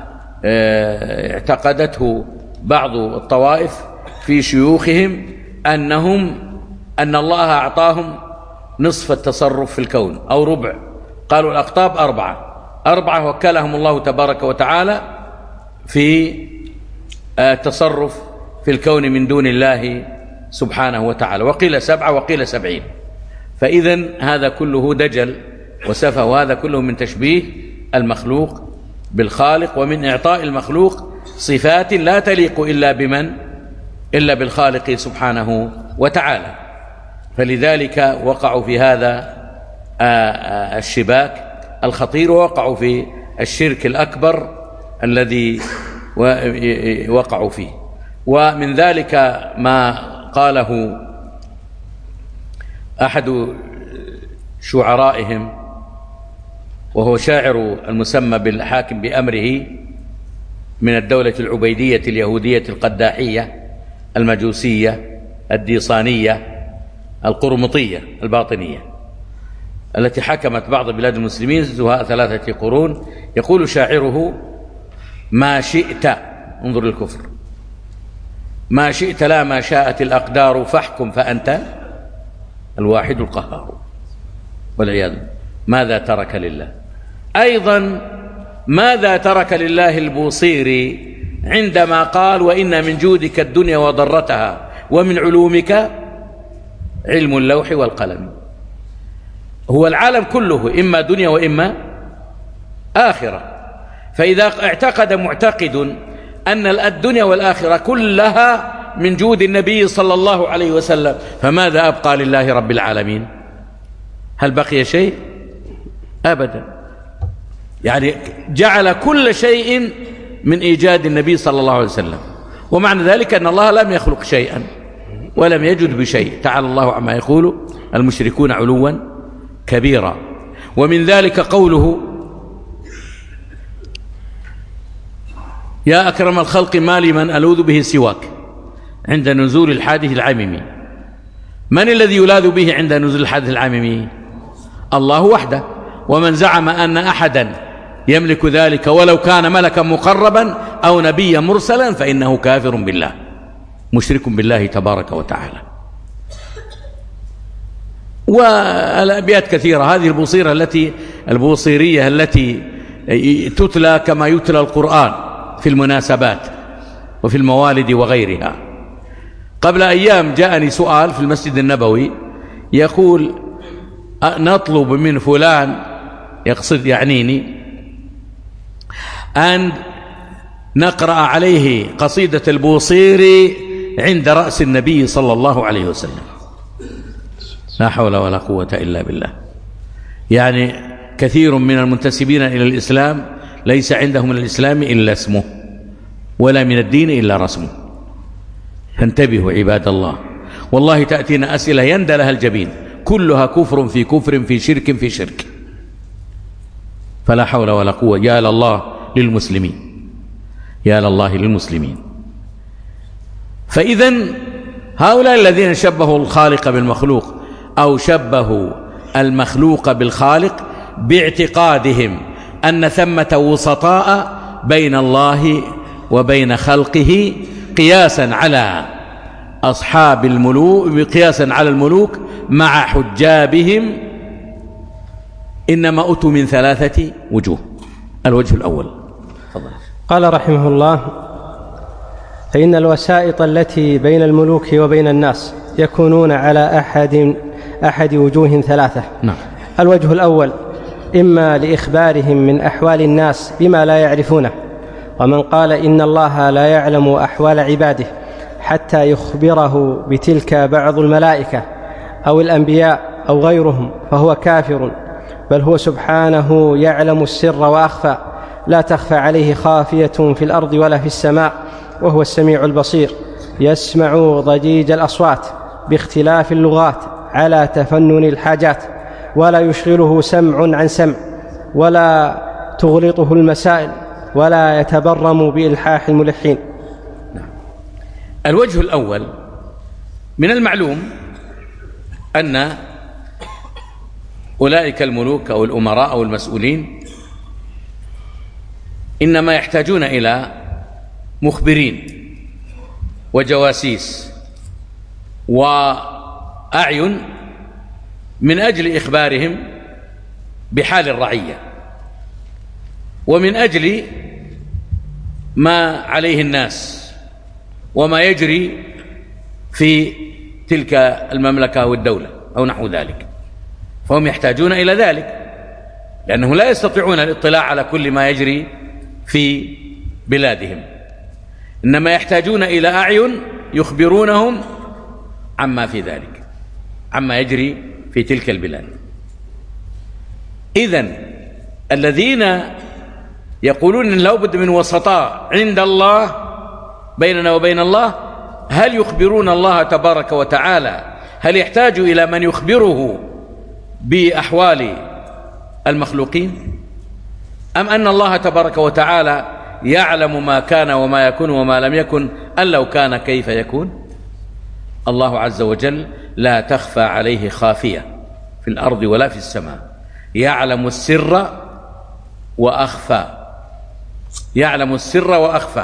اعتقدته بعض الطوائف في شيوخهم أنهم أن الله أعطاهم نصف التصرف في الكون أو ربع، قالوا الأقطاب أربعة أربعة وكلهم الله تبارك وتعالى في التصرف في الكون من دون الله سبحانه وتعالى، وقيل سبعة وقيل سبعين. فإذن هذا كله دجل وسفه، وهذا كله من تشبيه المخلوق بالخالق، ومن إعطاء المخلوق صفات لا تليق إلا بمن؟ إلا بالخالق سبحانه وتعالى. فلذلك وقعوا في هذا الشباك الخطير، ووقعوا في الشرك الأكبر الذي وقعوا فيه. ومن ذلك ما قاله أحد شعرائهم، وهو شاعر المسمى بالحاكم بأمره من الدولة العبيدية اليهودية القداحية المجوسية الديصانية القرمطية الباطنية التي حكمت بعض بلاد المسلمين زهاء ثلاثة قرون. يقول شاعره: ما شئت، انظر للكفر، ما شئت لا ما شاءت الأقدار، فاحكم فأنت الواحد القهار. والعياذ. ماذا ترك لله؟ أيضا ماذا ترك لله البوصيري عندما قال: وإن من جودك الدنيا وضرتها، ومن علومك علم اللوح والقلم. هو العالم كله إما دنيا وإما آخرة. فإذا اعتقد معتقد أن الدنيا والآخرة كلها من جود النبي صلى الله عليه وسلم، فماذا أبقى لله رب العالمين؟ هل بقي شيء؟ أبدا. يعني جعل كل شيء من إيجاد النبي صلى الله عليه وسلم، ومعنى ذلك أن الله لم يخلق شيئا ولم يجد بشيء، تعالى الله عما يقول المشركون علوا كبيرا. ومن ذلك قوله: يا أكرم الخلق ما لي من ألوذ به سواك عند نزول الحادث العميمي. من الذي يلاذ به عند نزول الحادث العميمي؟ الله وحده. ومن زعم أن أحدا يملك ذلك ولو كان ملكا مقربا أو نبيا مرسلا فإنه كافر بالله. مشرك بالله تبارك وتعالى. والأبيات كثيرة. هذه البوصيرة التي البوصيرية التي تتلى كما يتلى القرآن في المناسبات وفي الموالد وغيرها. قبل أيام جاءني سؤال في المسجد النبوي يقول نطلب من فلان، يقصد يعنيني، أن نقرأ عليه قصيدة البوصيري عند رأس النبي صلى الله عليه وسلم. لا حول ولا قوة إلا بالله. يعني كثير من المنتسبين إلى الإسلام ليس عندهم من الإسلام إلا اسمه، ولا من الدين إلا رسمه. فانتبهوا عباد الله، والله تأتينا أسئلة يندى لها الجبين، كلها كفر في كفر في شرك في شرك. فلا حول ولا قوة. يا لله للمسلمين، يا لله للمسلمين. فإذن هؤلاء الذين شبهوا الخالق بالمخلوق أو شبهوا المخلوق بالخالق باعتقادهم أن ثمة وسطاء بين الله وبين خلقه، قياسا على أصحاب الملوك، قياسا على الملوك مع حجابهم، إنما أتوا من ثلاثة وجوه. الوجه الأول فضل. قال رحمه الله: فإن الوسائط التي بين الملوك وبين الناس يكونون على أحد أحد وجوه ثلاثة. نعم. الوجه الأول إما لإخبارهم من أحوال الناس بما لا يعرفونه، ومن قال إن الله لا يعلم أحوال عباده حتى يخبره بتلك بعض الملائكة أو الأنبياء أو غيرهم فهو كافر، بل هو سبحانه يعلم السر وأخفى، لا تخفى عليه خافية في الأرض ولا في السماء، وهو السميع البصير، يسمع ضجيج الأصوات باختلاف اللغات على تفنن الحاجات، ولا يشغله سمع عن سمع، ولا تغلطه المسائل، ولا يتبرم بإلحاح الملحين. الوجه الأول: من المعلوم أن أولئك الملوك أو الأمراء أو المسؤولين إنما يحتاجون إلى مخبرين وجواسيس وأعين من أجل إخبارهم بحال الرعية، ومن أجل ما عليه الناس وما يجري في تلك المملكة أو الدولة أو نحو ذلك. فهم يحتاجون إلى ذلك، لأنهم لا يستطيعون الاطلاع على كل ما يجري في بلادهم، إنما يحتاجون إلى أعين يخبرونهم عما في ذلك، عما يجري في تلك البلاد. إذن الذين يقولون إن لا بد من وسطاء عند الله بيننا وبين الله، هل يخبرون الله تبارك وتعالى؟ هل يحتاج إلى من يخبره بأحوال المخلوقين؟ أم أن الله تبارك وتعالى يعلم ما كان وما يكون وما لم يكن، أن لو كان كيف يكون؟ الله عز وجل لا تخفى عليه خافية في الأرض ولا في السماء، يعلم السر وأخفى، يعلم السر وأخفى،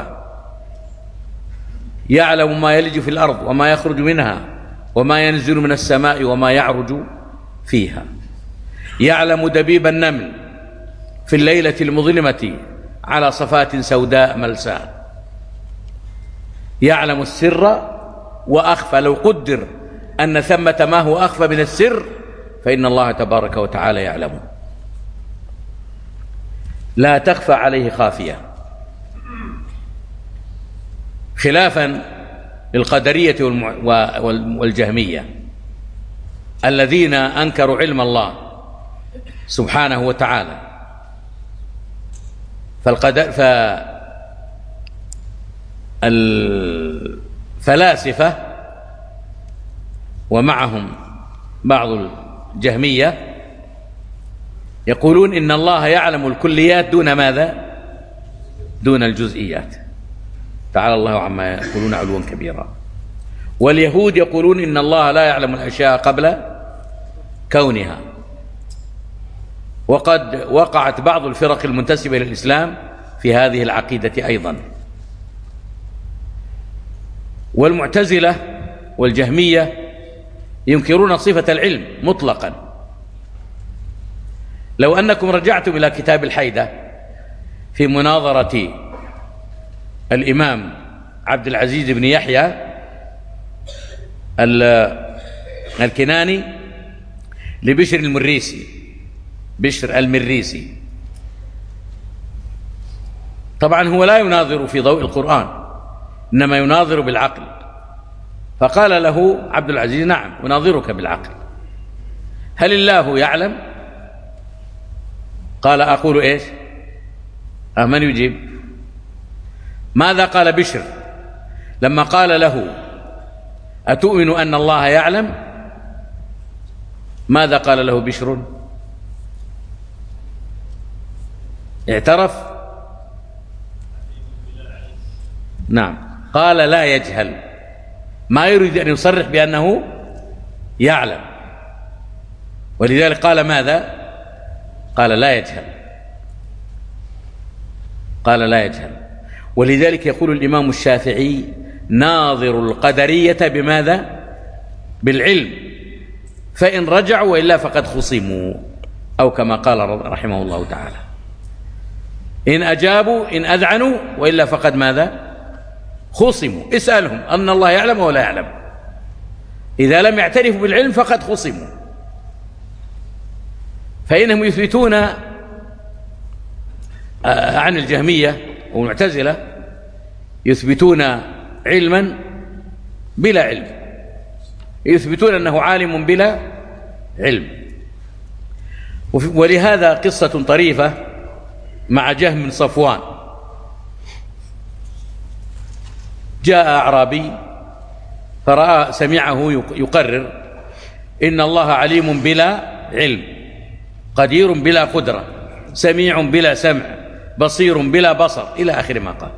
يعلم ما يلج في الأرض وما يخرج منها وما ينزل من السماء وما يعرج فيها، يعلم دبيب النمل في الليلة المظلمة على صفات سوداء ملساء، يعلم السر وأخفى. لو قدر أن ثمة ما هو أخفى من السر فإن الله تبارك وتعالى يعلمه، لا تخفى عليه خافية، خلافا للقدرية والجهمية الذين أنكروا علم الله سبحانه وتعالى. فالقدر فالفلاسفة ومعهم بعض الجهمية يقولون إن الله يعلم الكليات دون ماذا؟ دون الجزئيات، تعالى الله عما يقولون علوا كبيرا. واليهود يقولون إن الله لا يعلم الأشياء قبل كونها. وقد وقعت بعض الفرق المنتسبة إلى الإسلام في هذه العقيدة أيضا. والمعتزلة والجهمية ينكرون صفة العلم مطلقا. لو أنكم رجعتم إلى كتاب الحيدة في مناظرة الإمام عبد العزيز بن يحيى الكناني لبشر المريسي، بشر المريسي، طبعا هو لا يناظر في ضوء القرآن، إنما يناظر بالعقل، فقال له عبد العزيز: نعم أناظرك بالعقل، هل الله يعلم؟ قال: أقول إيش؟ أه من يجيب؟ ماذا قال بشر لما قال له: أتؤمن أن الله يعلم؟ ماذا قال له بشر؟ اعترف؟ نعم، قال لا يجهل، ما يريد أن يصرح بأنه يعلم، ولذلك قال ماذا؟ قال لا يجهل، قال لا يجهل. ولذلك يقول الإمام الشافعي: ناظر القدرية بماذا؟ بالعلم، فإن رجعوا وإلا فقد خصموا، أو كما قال رحمه الله تعالى: إن أجابوا إن أذعنوا وإلا فقد ماذا؟ خصموا. اسألهم أن الله يعلم ولا يعلم، إذا لم يعترفوا بالعلم فقد خصموا. فإنهم يثبتون عن الجهمية والمعتزلة، يثبتون علما بلا علم، يثبتون أنه عالم بلا علم. ولهذا قصة طريفة مع جهم بن صفوان. جاء أعرابي فرأى سمعه يقرر: إن الله عليم بلا علم، قدير بلا قدرة، سميع بلا سمع، بصير بلا بصر، إلى آخر ما قال.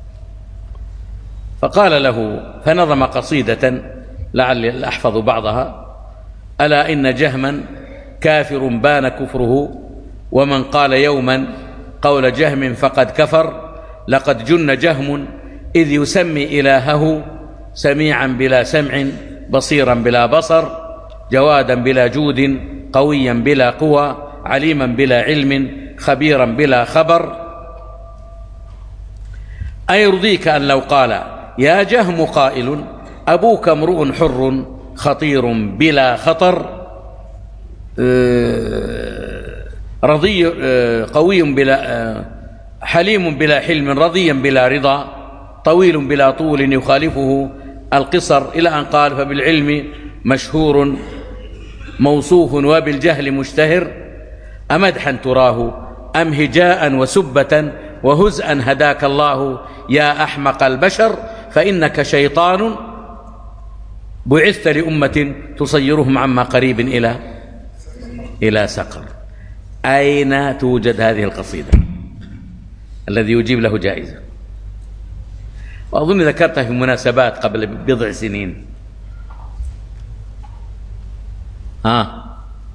فقال له، فنظم قصيدة لعل أحفظ بعضها: ألا إن جهما كافر بان كفره، ومن قال يوما قول جهم فقد كفر، لقد جن جهم إذ يسمي إلهه، سميعا بلا سمع، بصيرا بلا بصر، جوادا بلا جود، قويا بلا قوى، عليما بلا علم، خبيرا بلا خبر. أيرضيك أن لو قال يا جهم قائل أبوك امرؤ حر خطير بلا خطر، رضي قوي بلا حليم بلا حلم، رضيا بلا رضا، طويل بلا طول يخالفه القصر، إلى أن قال: فبالعلم مشهور موصوف وبالجهل مشتهر، أمدحا تراه أم هجاء وسبة وهزءا هداك الله يا أحمق البشر، فإنك شيطان بعثت لأمة تصيرهم عما قريب إلى إلى سقر. أين توجد هذه القصيدة؟ الذي يجيب له جائزة. وأظن ذكرتها في مناسبات قبل بضع سنين. ها،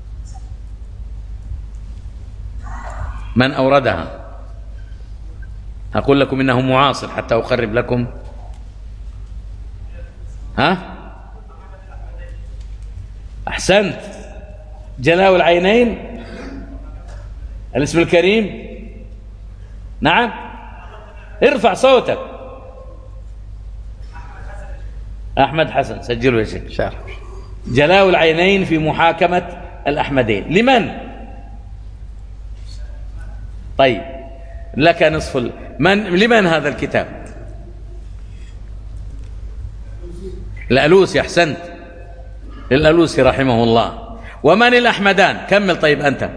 من أوردها؟ أقول لكم إنه معاصر حتى أقرب لكم. ها، أحسنت، جلاء العينين، الاسم الكريم. نعم، ارفع صوتك. أحمد حسن، سجلوا يا شيخ. جلاء العينين في محاكمة الأحمدين، لمن؟ طيب، لك نصف ال... من لمن هذا الكتاب؟ الألوسي، أحسنت، الألوسي رحمه الله. ومن الأحمدان؟ كمل. طيب أنت.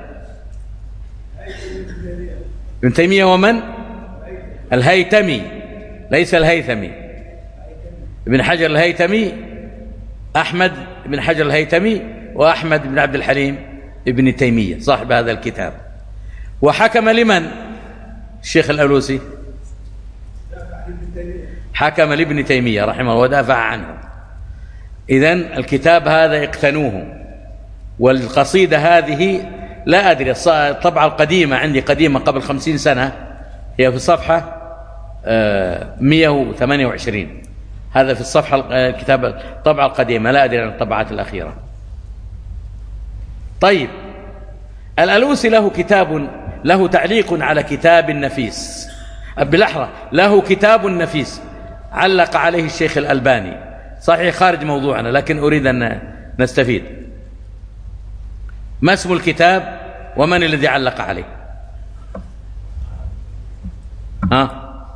ابن تيمية. ومن؟ الهيتمي، ليس الهيثمي. ابن حجر الهيتمي، أحمد بن حجر الهيتمي، وأحمد بن عبد الحليم ابن تيمية صاحب هذا الكتاب. وحكم لمن؟ الشيخ الألوسي حكم لابن تيمية رحمه الله ودافع عنه. إذن الكتاب هذا اقتنوه. والقصيدة هذه لا أدري، الطبعة القديمة عندي قديمة قبل خمسين سنة، هي في صفحة مئة وثمانية وعشرين هذا في الصفحة الكتاب الطبعة القديمة، لا أدري عن الطبعات الأخيرة. طيب، الألوسي له كتاب، له تعليق على كتاب النفيس، بلحظة، له كتاب نفيس علق عليه الشيخ الألباني، صحيح خارج موضوعنا لكن أريد أن نستفيد. ما اسم الكتاب ومن الذي علق عليه؟ ها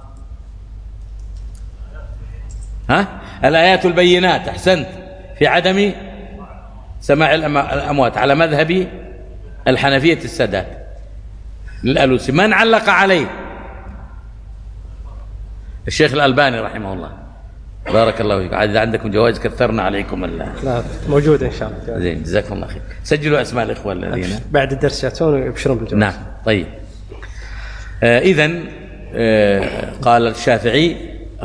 ها الآيات البينات، أحسنت، في عدم سماع الأموات على مذهب الحنفية السادات للألوسي. من علق عليه؟ الشيخ الألباني رحمه الله. بارك الله فيك. إذا عندكم جوائز كثرنا عليكم. لا موجود إن شاء الله. زين، جزاكم الله خير. سجلوا أسماء الإخوة الذين بعد الدرس يأتون ويبشرون بالجوائز. نعم. طيب، آه إذن آه قال الشافعي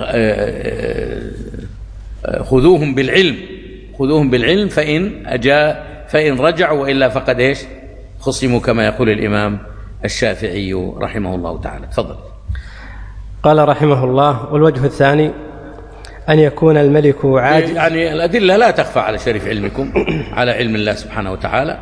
آه آه خذوهم بالعلم، خذوهم بالعلم فإن أجا فإن رجعوا وإلا فقد إيش خصموا، كما يقول الإمام الشافعي رحمه الله تعالى. تفضل. قال رحمه الله: والوجه الثاني أن يكون الملك عاجز. يعني الأدلة لا تخفى على شريف علمكم على علم الله سبحانه وتعالى.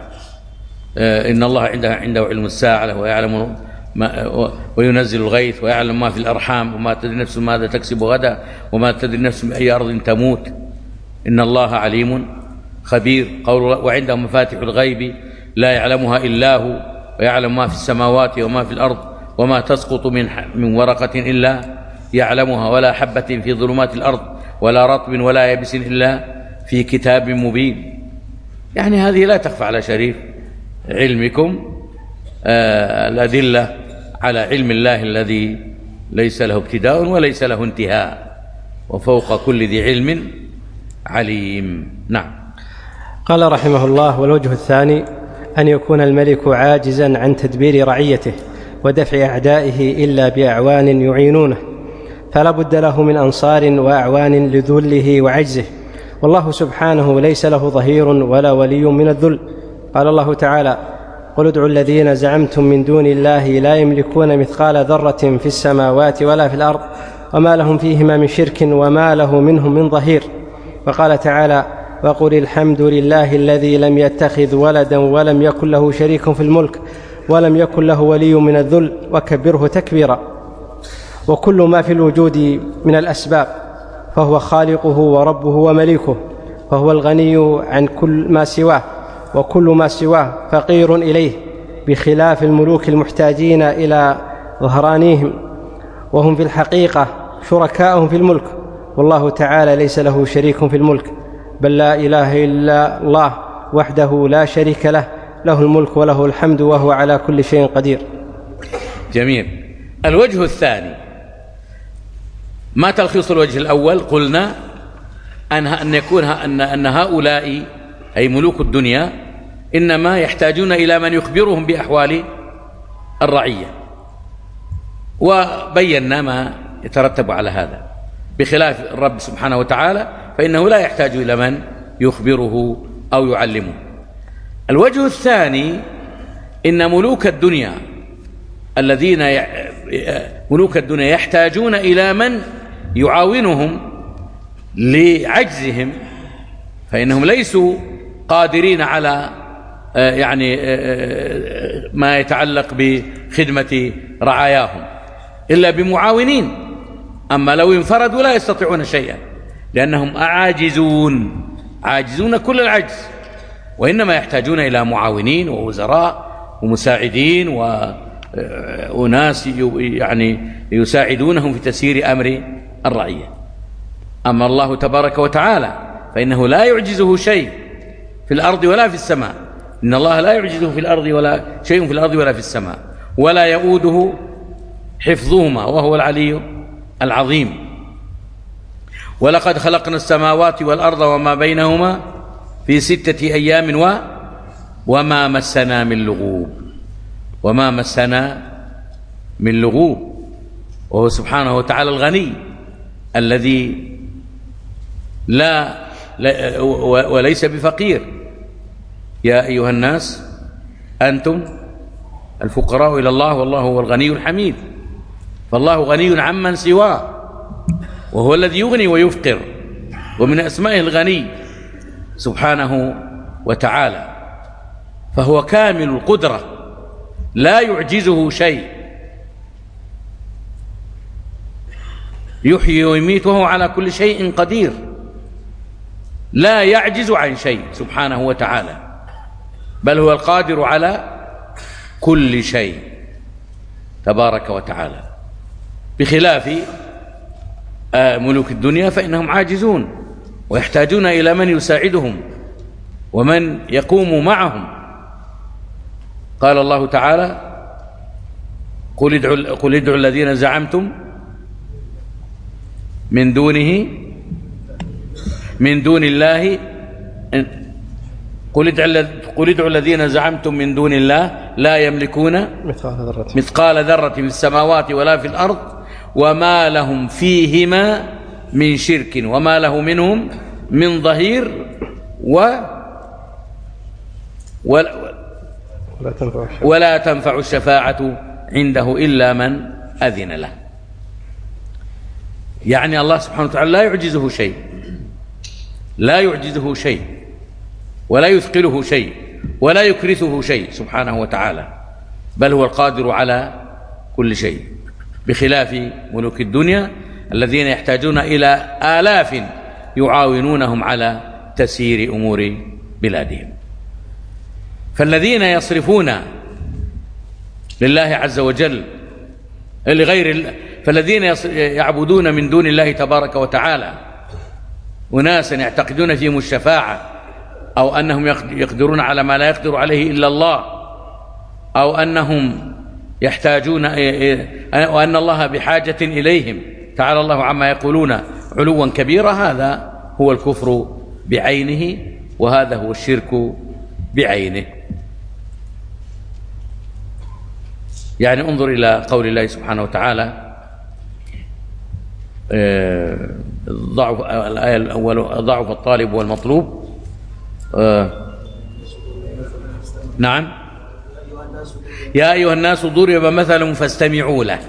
إن الله عنده عنده علم الساعة ويعلم ما وينزل الغيث ويعلم ما في الأرحام وما تدري نفس ماذا تكسب غدا وما تدري نفس بأي أرض تموت، إن الله عليم خبير. قول وعنده مفاتح الغيب لا يعلمها إلا هو ويعلم ما في السماوات وما في الأرض وما تسقط من من ورقة إلا يعلمها ولا حبة في ظلمات الأرض ولا رطب ولا يابس إلا في كتاب مبين. يعني هذه لا تخفى على شريف علمكم. آه الأدلة على علم الله الذي ليس له ابتداء وليس له انتهاء وفوق كل ذي علم عليم. نعم. قال رحمه الله: والوجه الثاني أن يكون الملك عاجزا عن تدبير رعيته ودفع أعدائه إلا بأعوان يعينونه، فلا بد له من أنصار وأعوان لذله وعجزه، والله سبحانه ليس له ظهير ولا ولي من الذل. قال الله تعالى: قل ادعوا الذين زعمتم من دون الله لا يملكون مثقال ذرة في السماوات ولا في الأرض وما لهم فيهما من شرك وما له منهم من ظهير. وقال تعالى: وقل الحمد لله الذي لم يتخذ ولدا ولم يكن له شريك في الملك ولم يكن له ولي من الذل وكبره تكبيرا. وكل ما في الوجود من الأسباب فهو خالقه وربه ومليكه، فهو الغني عن كل ما سواه، وكل ما سواه فقير إليه، بخلاف الملوك المحتاجين إلى ظهرانهم وهم في الحقيقة شركاءهم في الملك، والله تعالى ليس له شريك في الملك، بل لا إله إلا الله وحده لا شريك له، له الملك وله الحمد وهو على كل شيء قدير. جميل. الوجه الثاني، ما تلخيص الوجه الأول؟ قلنا أن يكون أن أن هؤلاء أي ملوك الدنيا إنما يحتاجون إلى من يخبرهم بأحوال الرعية، وبينا ما يترتب على هذا، بخلاف الرب سبحانه وتعالى فإنه لا يحتاج إلى من يخبره أو يعلمه. الوجه الثاني إن ملوك الدنيا الذين ي... ملوك الدنيا يحتاجون إلى من يعاونهم لعجزهم، فإنهم ليسوا قادرين على يعني ما يتعلق بخدمة رعاياهم إلا بمعاونين، أما لو انفردوا لا يستطيعون شيئا لأنهم عاجزون عاجزون كل العجز، وإنما يحتاجون إلى معاونين ووزراء ومساعدين وناس يعني يساعدونهم في تسيير أمر الرعية. أما الله تبارك وتعالى فإنه لا يعجزه شيء في الأرض ولا في السماء، إن الله لا يعجزه في الأرض ولا شيء في الأرض ولا في السماء، ولا يؤوده حفظهما وهو العلي العظيم. ولقد خلقنا السماوات والأرض وما بينهما في ستة أيام و وما مسنا من لغوب وما مسنا من لغوب وهو سبحانه وتعالى الغني الذي لا, لا وليس بفقير. يا أيها الناس أنتم الفقراء إلى الله والله هو الغني الحميد، فالله غني عمن سواه وهو الذي يغني ويفقر ومن أسمائه الغني سبحانه وتعالى، فهو كامل القدرة لا يعجزه شيء، يحيي ويميت وهو على كل شيء قدير، لا يعجز عن شيء سبحانه وتعالى، بل هو القادر على كل شيء تبارك وتعالى، بخلاف ملوك الدنيا فإنهم عاجزون ويحتاجون إلى من يساعدهم ومن يقوم معهم. قال الله تعالى: قل ادعوا, قل ادعوا الذين زعمتم من دونه من دون الله قل ادعوا, قل ادعوا الذين زعمتم من دون الله لا يملكون مثقال ذرة مثقال ذرة في السماوات ولا في الأرض وما لهم فيهما من شرك وما له منهم من ظهير و ولا, ولا تنفع الشفاعة, ولا تنفع الشفاعة عنده إلا من أذن له. يعني الله سبحانه وتعالى لا يعجزه شيء، لا يعجزه شيء ولا يثقله شيء ولا يكرثه شيء سبحانه وتعالى، بل هو القادر على كل شيء، بخلاف ملوك الدنيا الذين يحتاجون إلى آلاف يعاونونهم على تسيير أمور بلادهم. فالذين يصرفون لله عز وجل لغير فالذين يعبدون من دون الله تبارك وتعالى أناسا يعتقدون فيهم الشفاعة، أو أنهم يقدرون على ما لا يقدر عليه إلا الله، أو أنهم يحتاجون وأن الله بحاجة إليهم تعالى الله عما يقولون علوا كبيرا، هذا هو الكفر بعينه، وهذا هو الشرك بعينه. يعني انظر إلى قول الله سبحانه وتعالى ضعف الآية الأولى: ضعف الطالب والمطلوب. نعم: يا أيها الناس ضرب مثل فاستمعوا له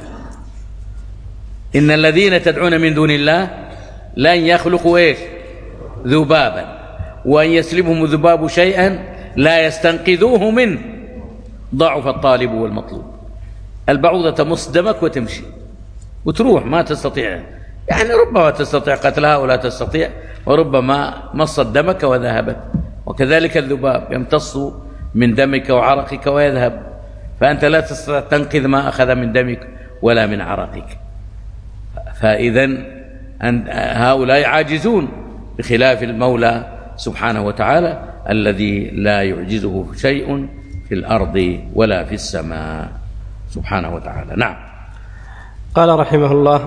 إن الذين تدعون من دون الله لن يخلقوا إيش ذبابا وأن يسلبهم الذباب شيئا لا يستنقذوه منه ضعف الطالب والمطلوب. البعوضة تمص دمك وتمشي وتروح، ما تستطيع، يعني ربما تستطيع قتلها ولا تستطيع، وربما مصت دمك وذهبت. وكذلك الذباب يمتص من دمك وعرقك ويذهب، فأنت لا تستطيع تنقذ ما أخذ من دمك ولا من عرقك. فإذن هؤلاء عاجزون، بخلاف المولى سبحانه وتعالى الذي لا يعجزه شيء في الأرض ولا في السماء سبحانه وتعالى. نعم. قال رحمه الله: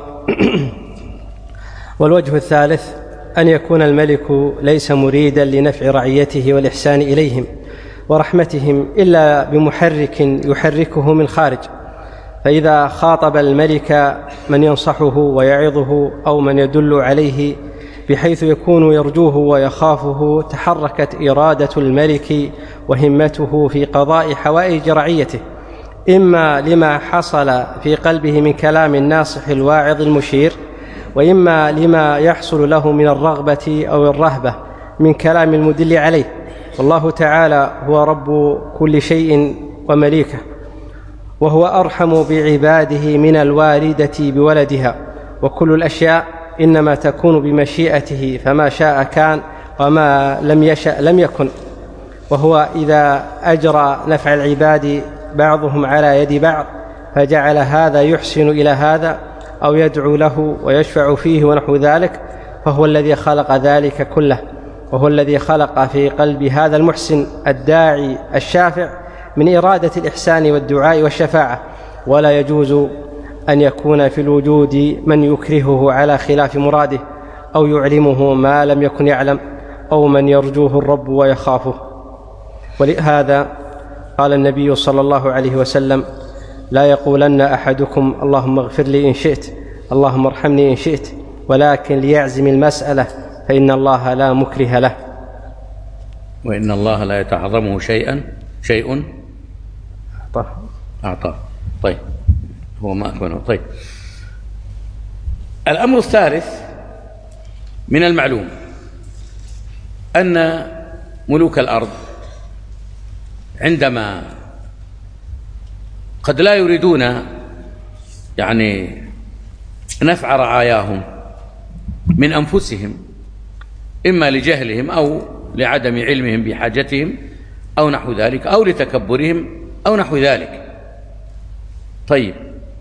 والوجه الثالث أن يكون الملك ليس مريدا لنفع رعيته والإحسان إليهم ورحمتهم إلا بمحرك يحركه من خارج، فإذا خاطب الملك من ينصحه ويعظه أو من يدل عليه بحيث يكون يرجوه ويخافه تحركت إرادة الملك وهمته في قضاء حوائج رعيته، إما لما حصل في قلبه من كلام الناصح الواعظ المشير، وإما لما يحصل له من الرغبة أو الرهبة من كلام المدل عليه. والله تعالى هو رب كل شيء ومليكه، وهو أرحم بعباده من الوالدة بولدها، وكل الأشياء إنما تكون بمشيئته، فما شاء كان وما لم يشأ لم يكن. وهو إذا أجرى نفع العباد بعضهم على يد بعض فجعل هذا يحسن إلى هذا أو يدعو له ويشفع فيه ونحو ذلك، فهو الذي خلق ذلك كله، وهو الذي خلق في قلب هذا المحسن الداعي الشافع من إرادة الإحسان والدعاء والشفاعة. ولا يجوز أن يكون في الوجود من يكرهه على خلاف مراده أو يعلمه ما لم يكن يعلم أو من يرجوه الرب ويخافه. ولهذا قال النبي صلى الله عليه وسلم: لا يقولن أحدكم اللهم اغفر لي إن شئت، اللهم ارحمني إن شئت، ولكن ليعزم المسألة، فإن الله لا مكره له. وإن الله لا يتعظمه شيئا شيء طيب. أعطاه. طيب، هو ما أكمله. طيب، الأمر الثالث من المعلوم أن ملوك الأرض عندما قد لا يريدون يعني نفع رعاياهم من أنفسهم، إما لجهلهم أو لعدم علمهم بحاجتهم أو نحو ذلك، أو لتكبرهم أو نحو ذلك. طيب،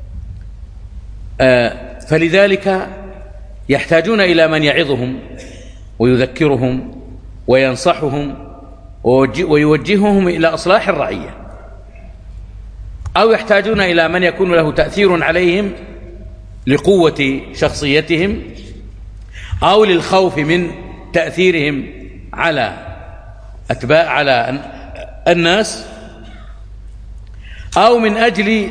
آه فلذلك يحتاجون إلى من يعظهم ويذكرهم وينصحهم ويوجههم إلى إصلاح الرعية، أو يحتاجون إلى من يكون له تأثير عليهم لقوة شخصيتهم أو للخوف من تأثيرهم على أتباع على الناس، أو من أجل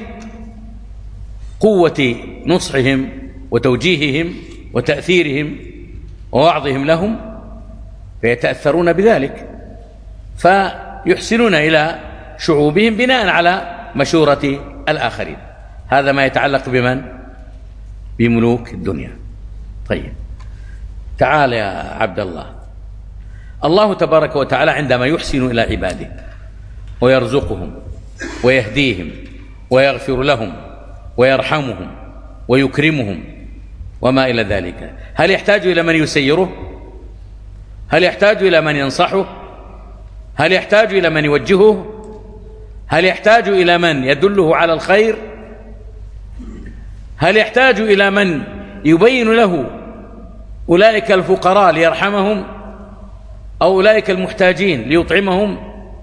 قوة نصحهم وتوجيههم وتأثيرهم ووعظهم لهم، فيتأثرون بذلك فيحسنون إلى شعوبهم بناء على مشورة الآخرين. هذا ما يتعلق بمن؟ بملوك الدنيا. طيب، تعال يا عبد الله. الله تبارك وتعالى عندما يحسن إلى عباده ويرزقهم ويهديهم ويغفر لهم ويرحمهم ويكرمهم وما إلى ذلك، هل يحتاج إلى من يسيره؟ هل يحتاج إلى من ينصحه؟ هل يحتاج إلى من يوجهه؟ هل يحتاج إلى من يدله على الخير؟ هل يحتاج إلى من يبين له أولئك الفقراء ليرحمهم، أو أولئك المحتاجين ليطعمهم؟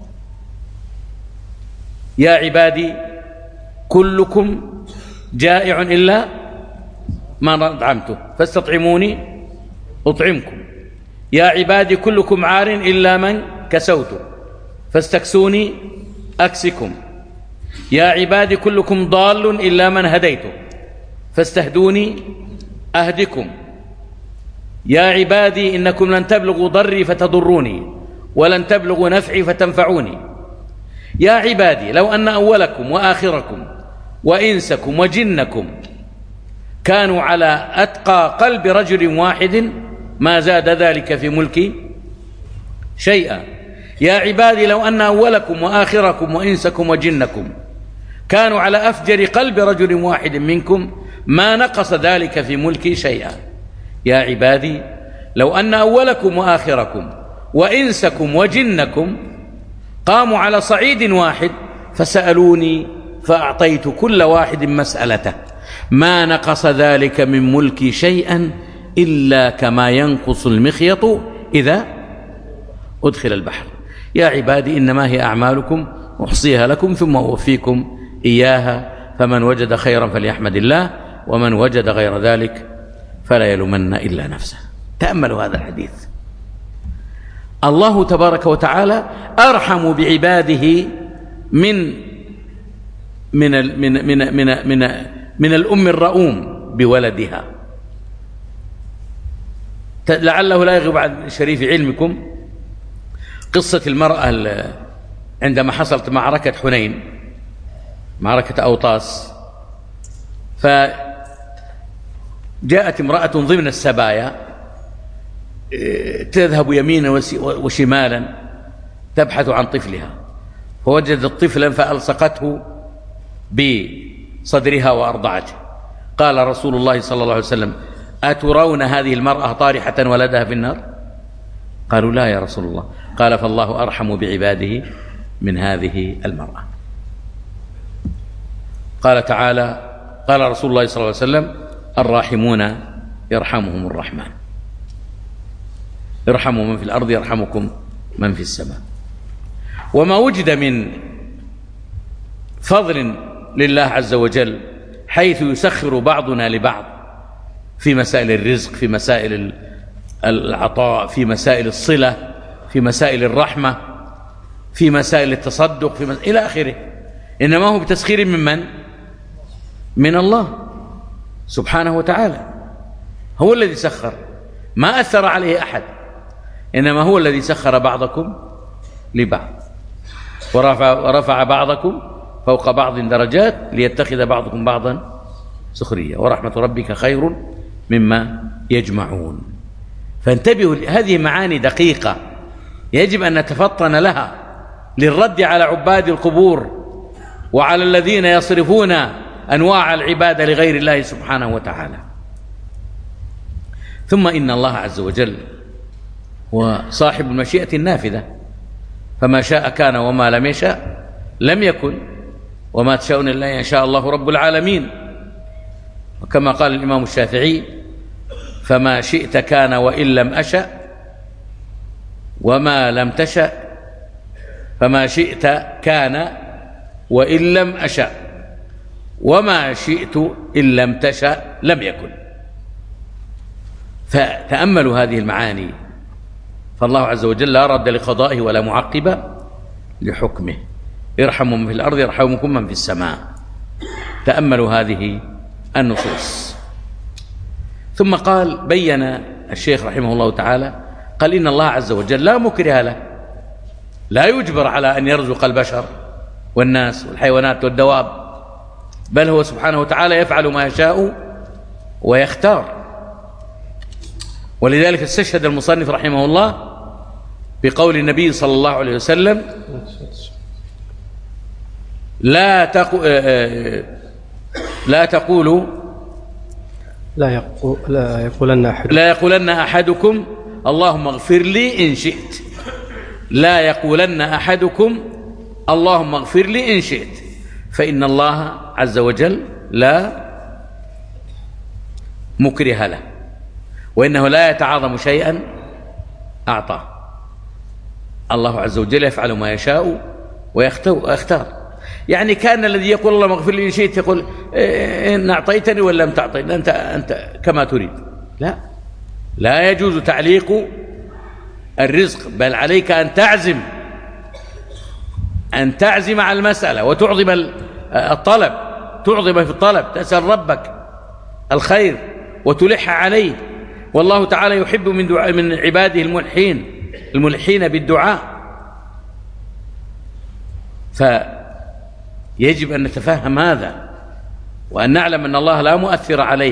يا عبادي كلكم جائع إلا ما أطعمته فاستطعموني أطعمكم. يا عبادي كلكم عار إلا من كسوته فاستكسوني أكسكم. يا عبادي كلكم ضال إلا من هديته فاستهدوني أهدكم. يا عبادي إنكم لن تبلغوا ضري فتضروني ولن تبلغوا نفعي فتنفعوني. يا عبادي لو أن أولكم وآخركم وإنسكم وجنكم كانوا على أتقى قلب رجل واحد ما زاد ذلك في ملكي شيئا. يا عبادي لو أن أولكم وآخركم وإنسكم وجنكم كانوا على أفجر قلب رجل واحد منكم ما نقص ذلك في ملكي شيئا. يا عبادي لو أن أولكم وآخركم وإنسكم وجنكم قاموا على صعيد واحد فسألوني فأعطيت كل واحد مسألته ما نقص ذلك من ملكي شيئا إلا كما ينقص المخيط إذا أدخل البحر. يا عبادي إنما هي أعمالكم أحصيها لكم ثم أوفيكم إياها فمن وجد خيرا فليحمد الله ومن وجد غير ذلك فلا يلومن إلا نفسه. تأملوا هذا الحديث. الله تبارك وتعالى أرحم بعباده من من من من من من, من الأم الرؤوم بولدها. لعله لا يغيب عن شريف علمكم قصة المرأة عندما حصلت معركة حنين، معركة أوطاس، فجاءت امرأة ضمن السبايا تذهب يمينا وشمالا تبحث عن طفلها، فوجدت طفلا فألصقته بصدرها وأرضعته. قال رسول الله صلى الله عليه وسلم: أترون هذه المرأة طارحة ولدها في النار؟ قالوا: لا يا رسول الله. قال: فالله أرحم بعباده من هذه المرأة. قال تعالى: قال رسول الله صلى الله عليه وسلم: الراحمون يرحمهم الرحمن، ارحموا من في الأرض يرحمكم من في السماء. وما وجد من فضل لله عز وجل حيث يسخر بعضنا لبعض في مسائل الرزق، في مسائل العطاء، في مسائل الصلة، في مسائل الرحمة، في مسائل التصدق، في مسائل إلى آخره، إنما هو بتسخير من من؟ من الله سبحانه وتعالى. هو الذي سخر، ما أثر عليه أحد، إنما هو الذي سخر بعضكم لبعض ورفع, ورفع بعضكم فوق بعض درجات ليتخذ بعضكم بعضا سخرية، ورحمة ربك خير مما يجمعون. فانتبهوا، هذه معاني دقيقة يجب أن نتفطن لها للرد على عباد القبور وعلى الذين يصرفون أنواع العبادة لغير الله سبحانه وتعالى. ثم إن الله عز وجل هو صاحب المشيئة النافذة، فما شاء كان وما لم يشاء لم يكن، وما تشاءون إلا إن شاء الله رب العالمين. وكما قال الإمام الشافعي: فما شئت كان وإن لم أشأ، وما لم تشأ فما شئت كان وإن لم أشأ، وما شئت إن لم تشأ لم يكن. فتأملوا هذه المعاني، فالله عز وجل لا رد لقضائه ولا معقب لحكمه. ارحموا من في الأرض يرحمكم من في السماء. تأملوا هذه النصوص. ثم قال، بين الشيخ رحمه الله تعالى، قال: إن الله عز وجل لا مكره له، لا يجبر على أن يرزق البشر والناس والحيوانات والدواب، بل هو سبحانه وتعالى يفعل ما يشاء ويختار. ولذلك استشهد المصنف رحمه الله بقول النبي صلى الله عليه وسلم: لا تقو... لا تقولوا لا, يقول... لا يقولن أحد لا يقولن أحدكم اللهم اغفر لي إن شئت. لا يقولن أحدكم اللهم اغفر لي إن شئت، فإن الله عز وجل لا مكره له، وإنه لا يتعاظم شيئا أعطاه. الله عز وجل يفعل ما يشاء ويختار. يعني كان الذي يقول اللهم اغفر لي إن شئت يقول إن أعطيتني ولا لم تعطيني، أنت, أنت كما تريد. لا، لا يجوز تعليق الرزق، بل عليك أن تعزم أن تعزم على المسألة وتعظم الطلب، تعظم في الطلب، تسأل ربك الخير وتلح عليه. والله تعالى يحب من دعاء من عباده الملحين الملحين بالدعاء. فيجب أن نتفهم هذا، وأن نعلم أن الله لا مؤثر عليه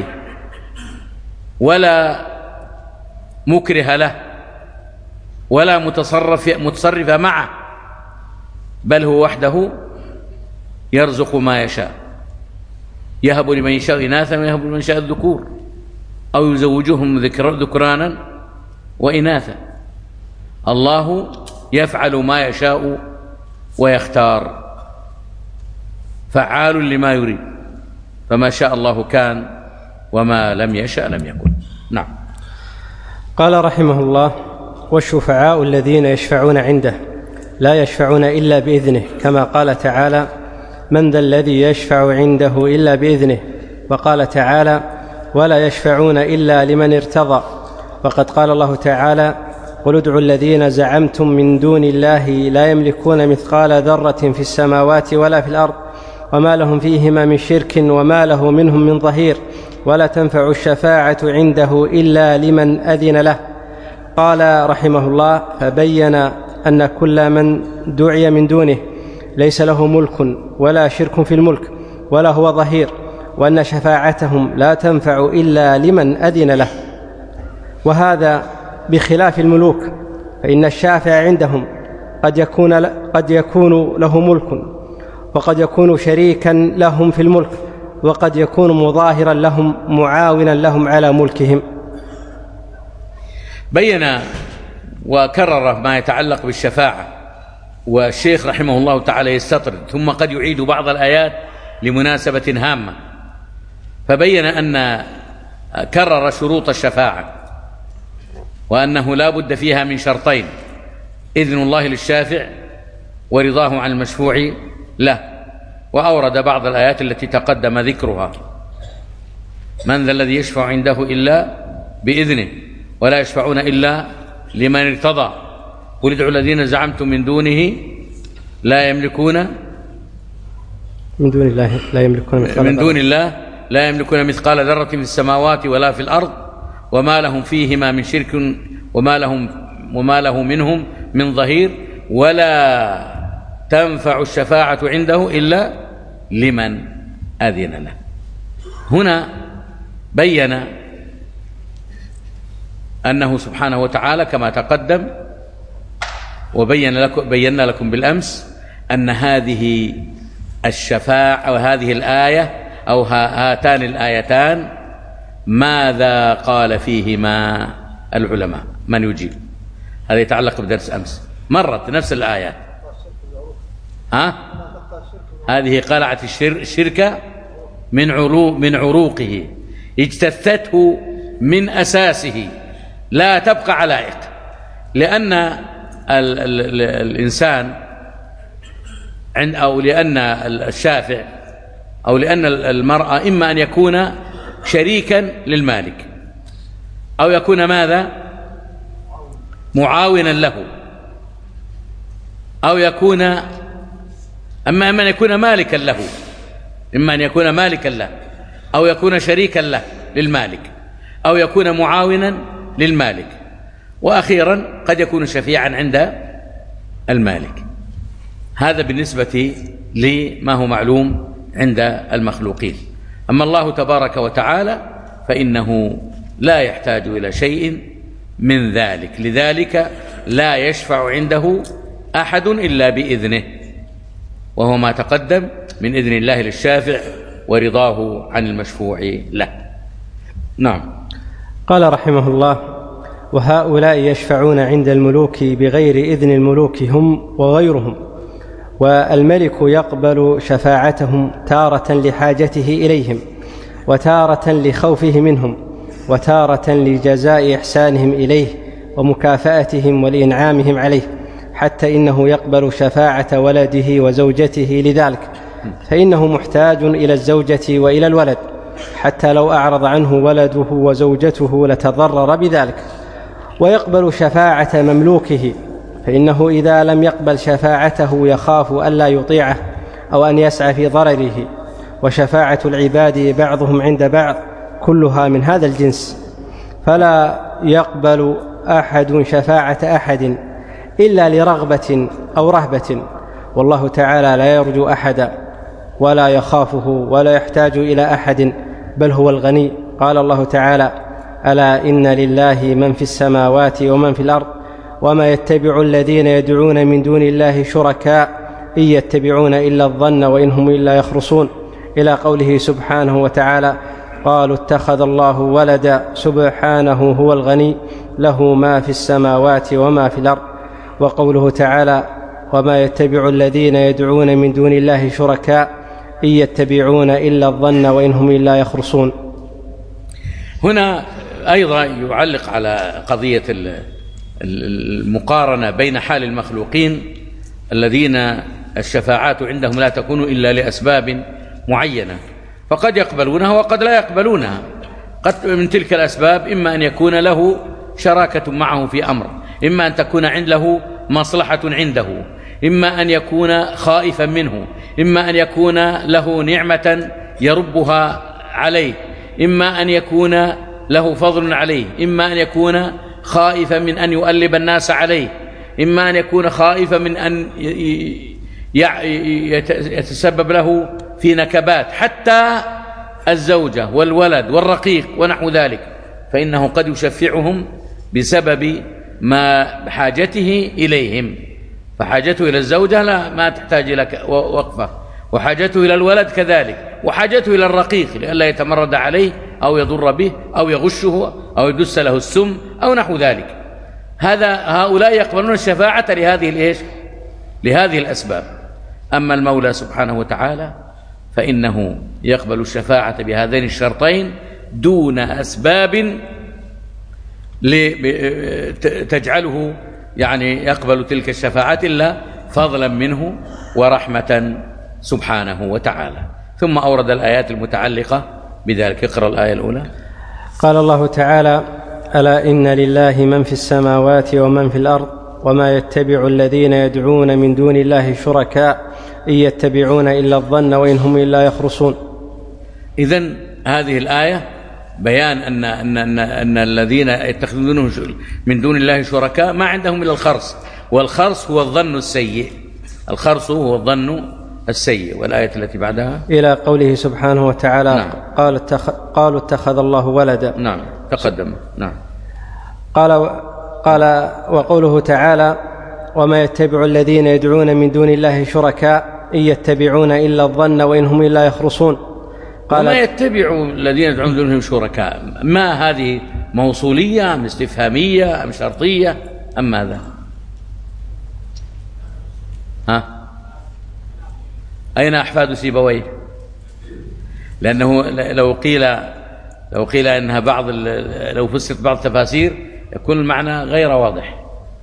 ولا مكره له ولا متصرف متصرف معه، بل هو وحده يرزق ما يشاء. يهب لمن يشاء إناثا ويهب لمن يشاء الذكور، أو يزوجهم ذكرانا وإناثا. الله يفعل ما يشاء ويختار، فعال لما يريد، فما شاء الله كان وما لم يشأ لم يكن. نعم. قال رحمه الله: والشفعاء الذين يشفعون عنده لا يشفعون إلا بإذنه، كما قال تعالى: من ذا الذي يشفع عنده إلا بإذنه. وقال تعالى: ولا يشفعون إلا لمن ارتضى. وقد قال الله تعالى: قل ادعوا الذين زعمتم من دون الله لا يملكون مثقال ذرة في السماوات ولا في الأرض وما لهم فيهما من شرك وما له منهم من ظهير ولا تنفع الشفاعة عنده إلا لمن أذن له. قال رحمه الله: فبين أن كل من دعي من دونه ليس له ملك ولا شرك في الملك ولا هو ظهير، وأن شفاعتهم لا تنفع إلا لمن أذن له. وهذا بخلاف الملوك، فإن الشافع عندهم قد يكون, قد يكون له ملك، وقد يكون شريكا لهم في الملك، وقد يكون مظاهرا لهم معاونا لهم على ملكهم. بين وكرر ما يتعلق بالشفاعة، والشيخ رحمه الله تعالى يستطرد، ثم قد يعيد بعض الآيات لمناسبة هامة. فبين أن كرر شروط الشفاعة، وأنه لا بد فيها من شرطين: إذن الله للشافع ورضاه عن المشفوع له. وأورد بعض الآيات التي تقدم ذكرها: من ذا الذي يشفع عنده إلا بإذنه ولا يشفعون إلا لمن ارتضى، قل ادعوا الذين زعمتم من دونه لا يملكون من دون الله لا يملكون مثقال من دون الله لا يملكون مثقال ذرة في السماوات ولا في الأرض وما لهم فيهما من شرك وما لهم وما له منهم من ظهير ولا تنفع الشفاعة عنده إلا لمن أذن له. هنا بين أنه سبحانه وتعالى كما تقدم وبين لكم بينا لكم بالأمس أن هذه الشفاعة أو هذه الآية أو هاتان الآيتان ماذا قال فيهما العلماء؟ من يجيب؟ هذا يتعلق بدرس أمس، مرت نفس الآيات. ها؟ هذه قلعت الشرك من عروق من عروقه، اجتثته من أساسه، لا تبقى علائق. لأن ال ال الإنسان عند أو لأن الشافع أو لأن المرأة إما أن يكون شريكا للمالك أو يكون ماذا؟ معاونا له، أو يكون أما أن يكون مالكا له، إما أن يكون مالكا له أو يكون شريكا له للمالك أو يكون معاونا للمالك، وأخيرا قد يكون شفيعا عند المالك. هذا بالنسبة لما هو معلوم عند المخلوقين. أما الله تبارك وتعالى فإنه لا يحتاج إلى شيء من ذلك، لذلك لا يشفع عنده أحد إلا بإذنه، وهو ما تقدم من إذن الله للشافع ورضاه عن المشفوع له. نعم. قال رحمه الله: وهؤلاء يشفعون عند الملوك بغير إذن الملوك هم وغيرهم، والملك يقبل شفاعتهم تارة لحاجته إليهم، وتارة لخوفه منهم، وتارة لجزاء إحسانهم إليه ومكافأتهم ولإنعامهم عليه، حتى إنه يقبل شفاعة ولده وزوجته لذلك، فإنه محتاج إلى الزوجة وإلى الولد، حتى لو أعرض عنه ولده وزوجته لتضرر بذلك. ويقبل شفاعة مملوكه، فإنه إذا لم يقبل شفاعته يخاف ألا يطيعه أو أن يسعى في ضرره. وشفاعة العباد بعضهم عند بعض كلها من هذا الجنس، فلا يقبل أحد شفاعة أحد إلا لرغبة أو رهبة، والله تعالى لا يرجو أحدا ولا يخافه ولا يحتاج إلى أحد، بل هو الغني. قال الله تعالى: ألا إن لله من في السماوات ومن في الأرض وما يتبع الذين يدعون من دون الله شركاء إن يتبعون إلا الظن وإن هم إلا يخرصون، إلى قوله سبحانه وتعالى: قالوا اتخذ الله ولدا سبحانه هو الغني له ما في السماوات وما في الأرض. وقوله تعالى: وما يتبع الذين يدعون من دون الله شركاء إن يتبعون إلا الظن وإن هم إلا يخرصون. هنا أيضا يعلق على قضية المقارنة بين حال المخلوقين الذين الشفاعات عندهم لا تكون إلا لأسباب معينة، فقد يقبلونها وقد لا يقبلونها. قد من تلك الأسباب إما أن يكون له شراكة معه في أمر، إما أن تكون عنده مصلحة عنده، إما أن يكون خائفا منه، إما أن يكون له نعمة يربها عليه، إما أن يكون له فضل عليه، إما أن يكون خائفا من أن يؤلب الناس عليه، إما أن يكون خائفا من أن يتسبب له في نكبات، حتى الزوجة والولد والرقيق ونحو ذلك، فإنه قد يشفعهم بسبب ما حاجته إليهم. فحاجته إلى الزوجة لا ما تحتاج إلى وقفة، وحاجته إلى الولد كذلك، وحاجته إلى الرقيق لئلا يتمرد عليه أو يضر به أو يغشه أو يدس له السم أو نحو ذلك. هذا هؤلاء يقبلون الشفاعة لهذه الإيش؟ لهذه الأسباب. أما المولى سبحانه وتعالى فإنه يقبل الشفاعة بهذين الشرطين دون أسباب تجعله يعني يقبل تلك الشفاعات إلا فضلا منه ورحمة سبحانه وتعالى. ثم أورد الآيات المتعلقة بذلك. اقرأ الآية الأولى. قال الله تعالى: ألا إن لله من في السماوات ومن في الأرض وما يتبع الذين يدعون من دون الله شركاء إن يتبعون إلا الظن وإن هم إلا يخرصون. إذن هذه الآية بيان أن, أن, أن, أن الذين يتخذونه من دون الله شركاء ما عندهم إلا الخرص، والخرص هو الظن السيء، الخرص هو الظن السيء. والآية التي بعدها إلى قوله سبحانه وتعالى: نعم. قال اتخ... قالوا اتخذ الله ولدا. نعم تقدم. نعم. قال قال وقوله تعالى: وما يتبع الذين يدعون من دون الله شركاء إن يتبعون إلا الظن وإن هم إلا يخرصون. قال وما يتبع الذين يدعون من دونهم شركاء، ما هذه موصولية أم استفهامية أم شرطية أم ماذا؟ ها؟ أين أحفاد سيبويه؟ لأنه لو قيل لو قيل أنها بعض لو فسرت بعض التفاسير يكون المعنى غير واضح.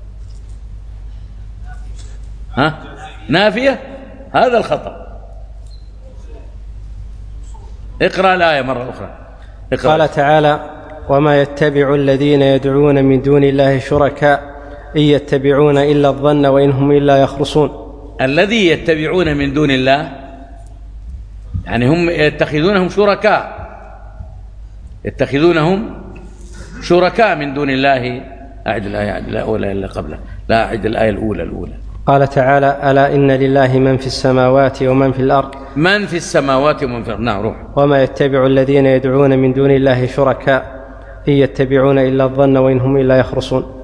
ها؟ نافية؟ هذا الخطأ. اقرأ الآية مرة أخرى. اقرأ. قال تعالى: وما يتبع الذين يدعون من دون الله شركاء إن يتبعون إلا الظن وإن هم إلا يخرصون. الذي يتبعون من دون الله يعني هم يتخذونهم شركاء، يتخذونهم شركاء من دون الله. أعد الآية الأولى إلا قبله، لا أعد الآية الأولى الأولى. قال تعالى: ألا إن لله من في السماوات ومن في الأرض. من في السماوات ومن في الأرض. نعم روح. وما يتبع الذين يدعون من دون الله شركاء إن يتبعون إلا الظن وإن هم إلا يخرصون.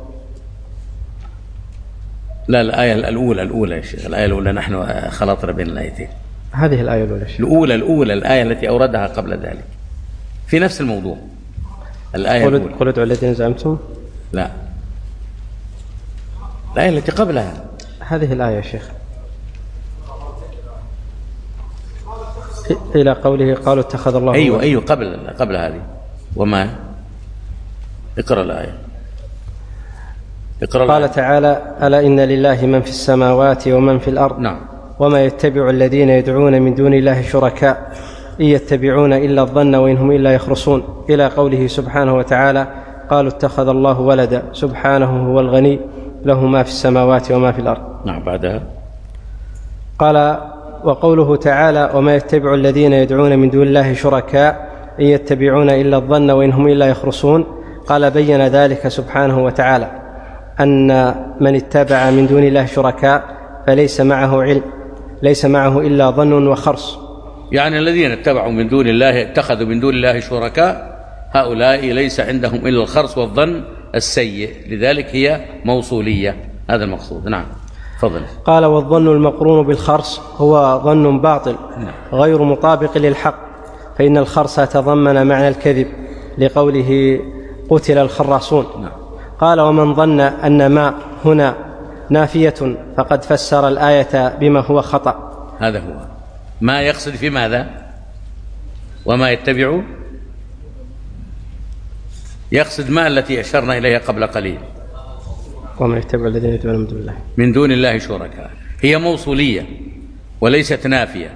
لا الآية الأولى الأولى يا شيخ، الآية الأولى نحن خلطنا بين الآيتين. هذه الآية الأولى شيخ. الأولى الأولى الآية التي أوردها قبل ذلك في نفس الموضوع. الآية الأولى قل ادعوا الذين زعمتم. لا الآية التي قبلها. هذه الآية يا شيخ إلى قوله قالوا اتخذ الله. أيوة ولد. أيوة قبل قبل هذه. وما اقرأ الآية. اقرأ قال الآية. تعالى: ألا إن لله من في السماوات ومن في الأرض. نعم. وما يتبع الذين يدعون من دون الله شركاء إن يتبعون إلا الظن وإن هم إلا يخرصون، إلى قوله سبحانه وتعالى: قالوا اتخذ الله ولدا سبحانه هو الغني له ما في السماوات وما في الأرض. نعم. بعدها قال: وقوله تعالى: وما يتبع الذين يدعون من دون الله شركاء إن يتبعون إلا الظن وإن هم إلا يخرصون. قال: بين ذلك سبحانه وتعالى أن من اتبع من دون الله شركاء فليس معه علم، ليس معه إلا ظن وخرص. يعني الذين اتبعوا من دون الله اتخذوا من دون الله شركاء، هؤلاء ليس عندهم إلا الخرص والظن السيء، لذلك هي موصولية. هذا المقصود. نعم فضل. قال: والظن المقرون بالخرص هو ظن باطل غير مطابق للحق، فإن الخرص تضمن معنى الكذب لقوله قتل الخراصون. نعم. قال: ومن ظن أن ما هنا نافية فقد فسر الآية بما هو خطأ. هذا هو ما يقصد في ماذا؟ وما يتبع، يقصد ما التي أشرنا إليها قبل قليل. وما يتبع الذين يدعون من دون الله من دون الله شركاء، هي موصولية وليست نافية.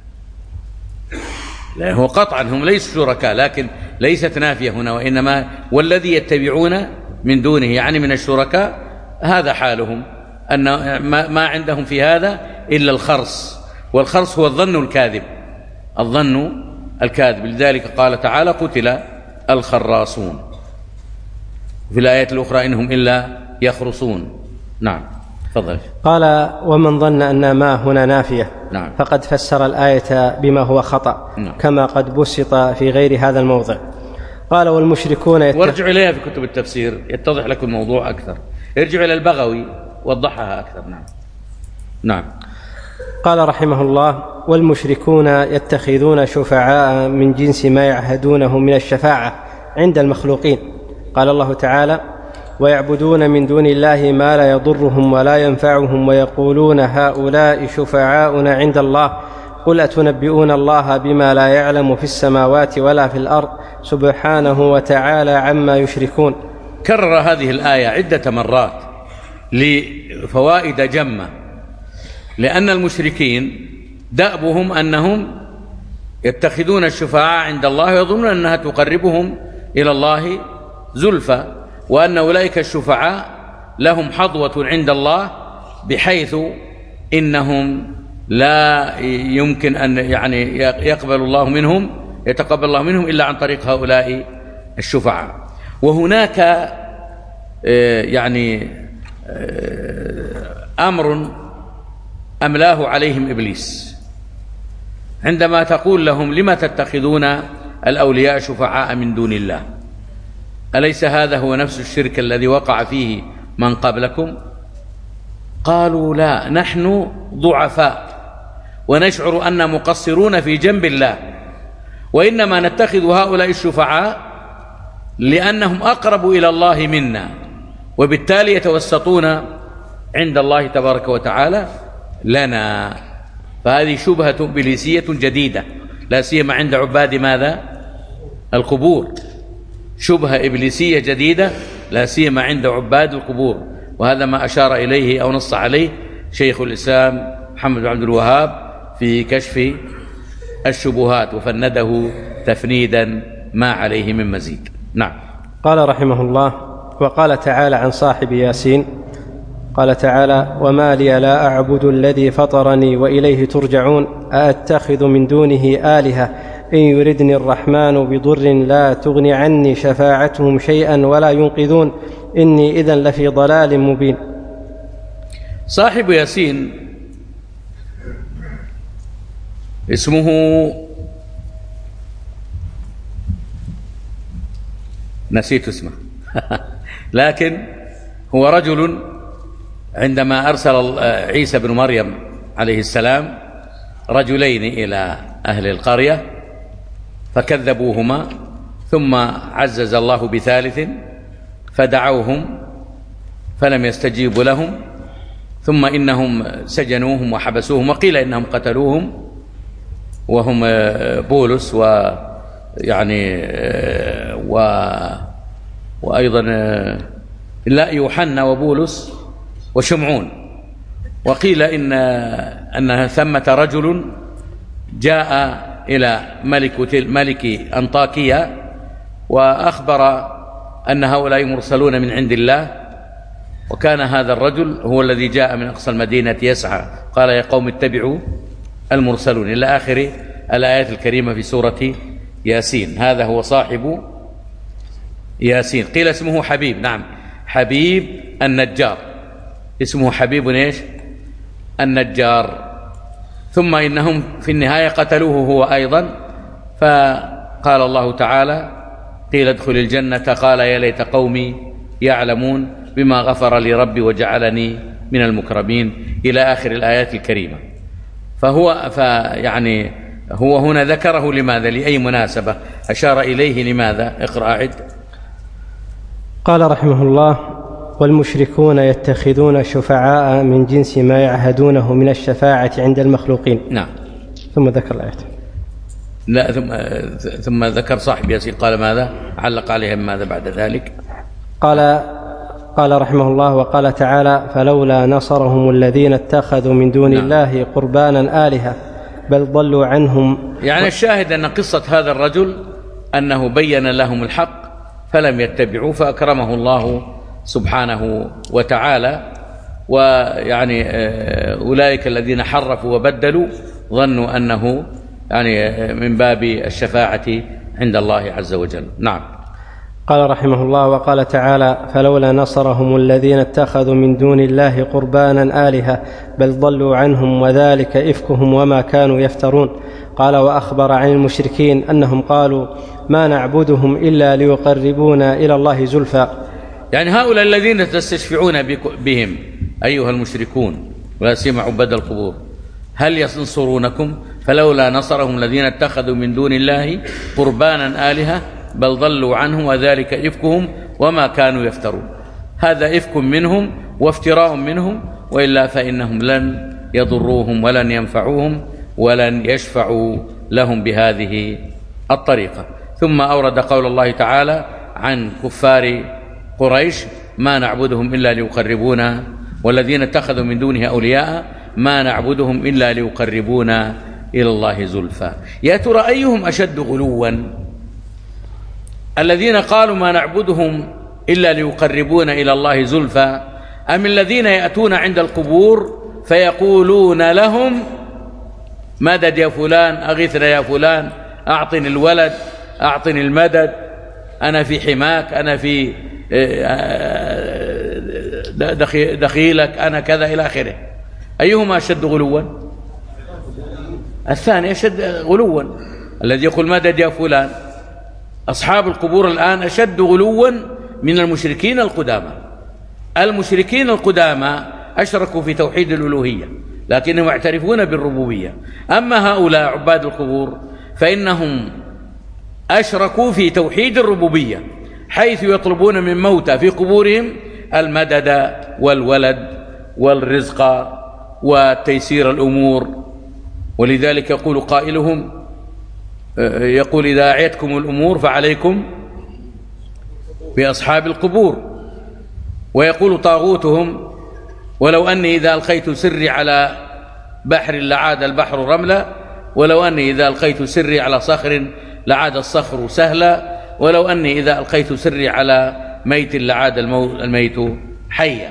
هو قطعا هم ليسوا شركاء، لكن ليست نافية هنا، وإنما والذي يتبعون من دونه يعني من الشركاء هذا حالهم، أن ما عندهم في هذا إلا الخرص، والخرص هو الظن الكاذب، الظن الكاذب. لذلك قال تعالى: قتل الخراصون. في الآيات الأخرى إنهم إلا يخرصون. نعم تفضل. قال: ومن ظن أن ما هنا نافية نعم. فقد فسر الآية بما هو خطأ. نعم. كما قد بسط في غير هذا الموضع. قال: والمشركون يتف... وارجعوا إليها في كتب التفسير يتضح لكم الموضوع أكثر. ارجعوا إلى البغوي وضحها أكثر. نعم نعم. قال رحمه الله: والمشركون يتخذون شفعاء من جنس ما يعهدونه من الشفاعة عند المخلوقين. قال الله تعالى: ويعبدون من دون الله ما لا يضرهم ولا ينفعهم ويقولون هؤلاء شفعاؤنا عند الله قل أتنبئون الله بما لا يعلم في السماوات ولا في الأرض سبحانه وتعالى عما يشركون. كرر هذه الآية عدة مرات لفوائد جمة، لأن المشركين دأبهم أنهم يتخذون الشفعاء عند الله ويظنون أنها تقربهم إلى الله زلفى، وأن أولئك الشفعاء لهم حظوة عند الله بحيث إنهم لا يمكن أن يعني يقبل الله منهم يتقبل الله منهم إلا عن طريق هؤلاء الشفعاء. وهناك يعني أمر أملاه عليهم إبليس عندما تقول لهم: لما تتخذون الأولياء شفعاء من دون الله؟ أليس هذا هو نفس الشرك الذي وقع فيه من قبلكم؟ قالوا لا، نحن ضعفاء ونشعر أن مقصرون في جنب الله، وإنما نتخذ هؤلاء الشفعاء لأنهم أقرب إلى الله منا، وبالتالي يتوسطون عند الله تبارك وتعالى لنا. فهذه شبهة إبليسية جديدة، لا سيما عند عباد ماذا؟ القبور. شبهة إبليسية جديدة لا سيما عند عباد القبور، وهذا ما أشار إليه أو نص عليه شيخ الإسلام محمد بن عبد الوهاب في كشف الشبهات، وفنده تفنيدا ما عليه من مزيد. نعم. قال رحمه الله: وقال تعالى عن صاحب ياسين، قال تعالى: وما لي لا أعبد الذي فطرني وإليه ترجعون، أأتخذ من دونه آلهة إن يردني الرحمن بضر لا تغن عني شفاعتهم شيئا ولا ينقذون، إني إذن لفي ضلال مبين. صاحب ياسين اسمه نسيت اسمه لكن هو رجل عندما أرسل عيسى بن مريم عليه السلام رجلين إلى أهل القرية فكذبوهما، ثم عزز الله بثالث فدعوهم فلم يستجيبوا لهم، ثم إنهم سجنوهم وحبسوهم، وقيل إنهم قتلوهم، وهم بولس ويعني و وأيضا لا يوحنا وبولس وشمعون. وقيل إن أن ثمة رجل جاء إلى ملك ملك أنطاكية وأخبر أن هؤلاء مرسلون من عند الله، وكان هذا الرجل هو الذي جاء من أقصى المدينة يسعى، قال: يا قوم اتبعوا المرسلون، إلى آخر الآيات الكريمة في سورة ياسين. هذا هو صاحب ياسين. قيل اسمه حبيب، نعم، حبيب النجار، اسمه حبيب إيش؟ النجار. ثم إنهم في النهاية قتلوه هو أيضا، فقال الله تعالى: قيل ادخل الجنة قال يا ليت قومي يعلمون بما غفر لي ربي وجعلني من المكرمين، إلى آخر الآيات الكريمة. فهو فيعني هو هنا ذكره لماذا؟ لأي مناسبة أشار إليه؟ لماذا؟ اقرأ عد. قال رحمه الله: والمشركون يتخذون شفعاء من جنس ما يعهدونه من الشفاعة عند المخلوقين. نعم. ثم ذكر الآية. لا ثم ثم ذكر صاحب ياسين، قال ماذا؟ علق عليهم ماذا بعد ذلك؟ قال قال رحمه الله: وقال تعالى: فلولا نصرهم الذين اتخذوا من دون نعم. الله قربانا آلهة بل ضلوا عنهم. يعني الشاهد أن قصة هذا الرجل أنه بين لهم الحق فلم يتبعوا، فأكرمه الله سبحانه وتعالى. ويعني أولئك الذين حرفوا وبدلوا ظنوا أنه يعني من باب الشفاعة عند الله عز وجل. نعم. قال رحمه الله: وقال تعالى: فلولا نصرهم الذين اتخذوا من دون الله قربانا آلهة بل ضلوا عنهم وذلك إفكهم وما كانوا يفترون. قال: وأخبر عن المشركين أنهم قالوا: ما نعبدهم إلا ليقربونا إلى الله زلفى. يعني هؤلاء الذين تستشفعون بهم أيها المشركون ولا سيما عباد القبور، هل ينصرونكم؟ فلولا نصرهم الذين اتخذوا من دون الله قربانا آلهة بل ضلوا عنهم وذلك إفكهم وما كانوا يفترون. هذا إفك منهم وافتراء منهم، وإلا فإنهم لن يضروهم ولن ينفعوهم ولن يشفعوا لهم بهذه الطريقة. ثم أورد قول الله تعالى عن كفار قريش: ما نعبدهم إلا ليقربونا، والذين اتخذوا من دونه أولياء ما نعبدهم إلا ليقربونا إلى الله زلفى. يا ترى أيهم أشد غلوا؟ الذين قالوا ما نعبدهم إلا ليقربونا إلى الله زلفى، أم الذين يأتون عند القبور فيقولون لهم: مدد يا فلان، أغثنا يا فلان، أعطني الولد، أعطني المدد، أنا في حماك، أنا في دخيلك، أنا كذا إلى آخره. أيهما أشد غلوا؟ الثاني أشد غلوا، الذي يقول مدد يا فلان. أصحاب القبور الآن أشد غلوا من المشركين القدامى. المشركين القدامى أشركوا في توحيد الألوهية لكنهم يعترفون بالربوبية. أما هؤلاء عباد القبور فإنهم أشركوا في توحيد الربوبية، حيث يطلبون من موتى في قبورهم المدد والولد والرزق وتيسير الأمور. ولذلك يقول قائلهم، يقول: إذا أعيتكم الأمور فعليكم بأصحاب القبور. ويقول طاغوتهم: ولو أني إذا ألقيت سري على بحر لعاد البحر رملا، ولو أني إذا ألقيت سري على صخر لعاد الصخر سهلا، ولو أني إذا ألقيت سري على ميت لعاد الميت حيا.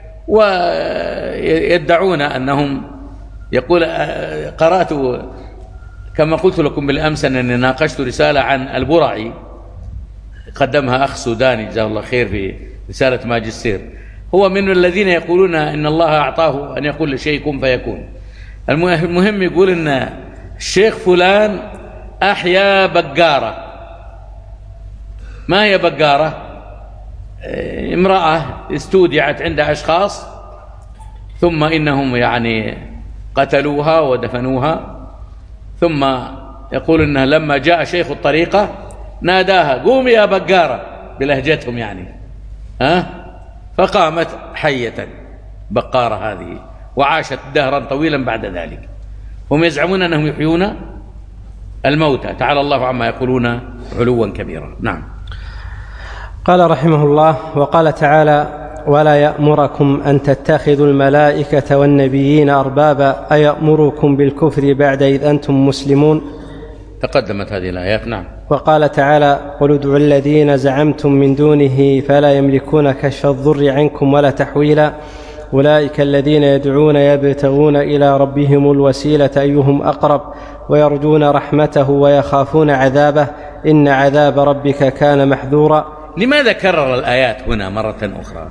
ويدعون أنهم، يقول: قرأت كما قلت لكم بالأمس أنني ناقشت رسالة عن البرعي قدمها أخ سوداني جزاه الله خير في رسالة ماجستير، هو من الذين يقولون إن الله أعطاه أن يقول لشيء كن فيكون. المهم يقول إن الشيخ فلان أحيا بقارة. ما هي بقارة؟ امرأة استودعت عند أشخاص ثم إنهم يعني قتلوها ودفنوها، ثم يقول إنه لما جاء شيخ الطريقة ناداها: قومي يا بقارة، بلهجتهم يعني، ها؟ فقامت حية بقارة هذه وعاشت دهرا طويلا بعد ذلك. هم يزعمون أنهم يحيون الموتى، تعالى الله عما يقولون علوا كبيرا. نعم. قال رحمه الله: وقال تعالى: ولا يأمركم أن تتخذوا الملائكة والنبيين أربابا أيأمركم بالكفر بعد إذ أنتم مسلمون. تقدمت هذه الآيات. نعم. وقال تعالى: قل ادعوا الذين زعمتم من دونه فلا يملكون كشف الضر عنكم ولا تحويلا أولئك الذين يدعون يبتغون إلى ربهم الوسيلة أيهم أقرب ويرجون رحمته ويخافون عذابه إن عذاب ربك كان محذورا. لماذا كرر الآيات هنا مرة أخرى؟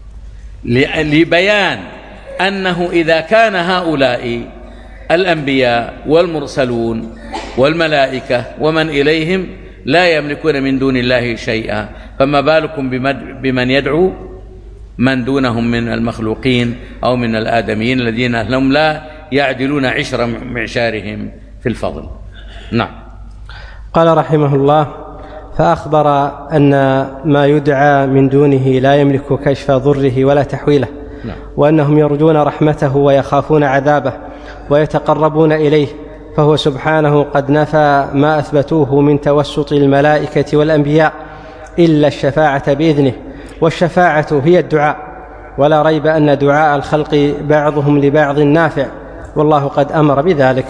لبيان أنه إذا كان هؤلاء الأنبياء والمرسلون والملائكة ومن إليهم لا يملكون من دون الله شيئا، فما بالكم بمن يدعو من دونهم من المخلوقين أو من الآدميين الذين هم لا يعدلون عشر معشارهم في الفضل. نعم. قال رحمه الله: فأخبر أن ما يدعى من دونه لا يملك كشف ضره ولا تحويله، نعم. وأنهم يرجون رحمته ويخافون عذابه ويتقربون إليه، فهو سبحانه قد نفى ما أثبتوه من توسط الملائكة والأنبياء إلا الشفاعة بإذنه، والشفاعة هي الدعاء، ولا ريب أن دعاء الخلق بعضهم لبعض نافع، والله قد أمر بذلك.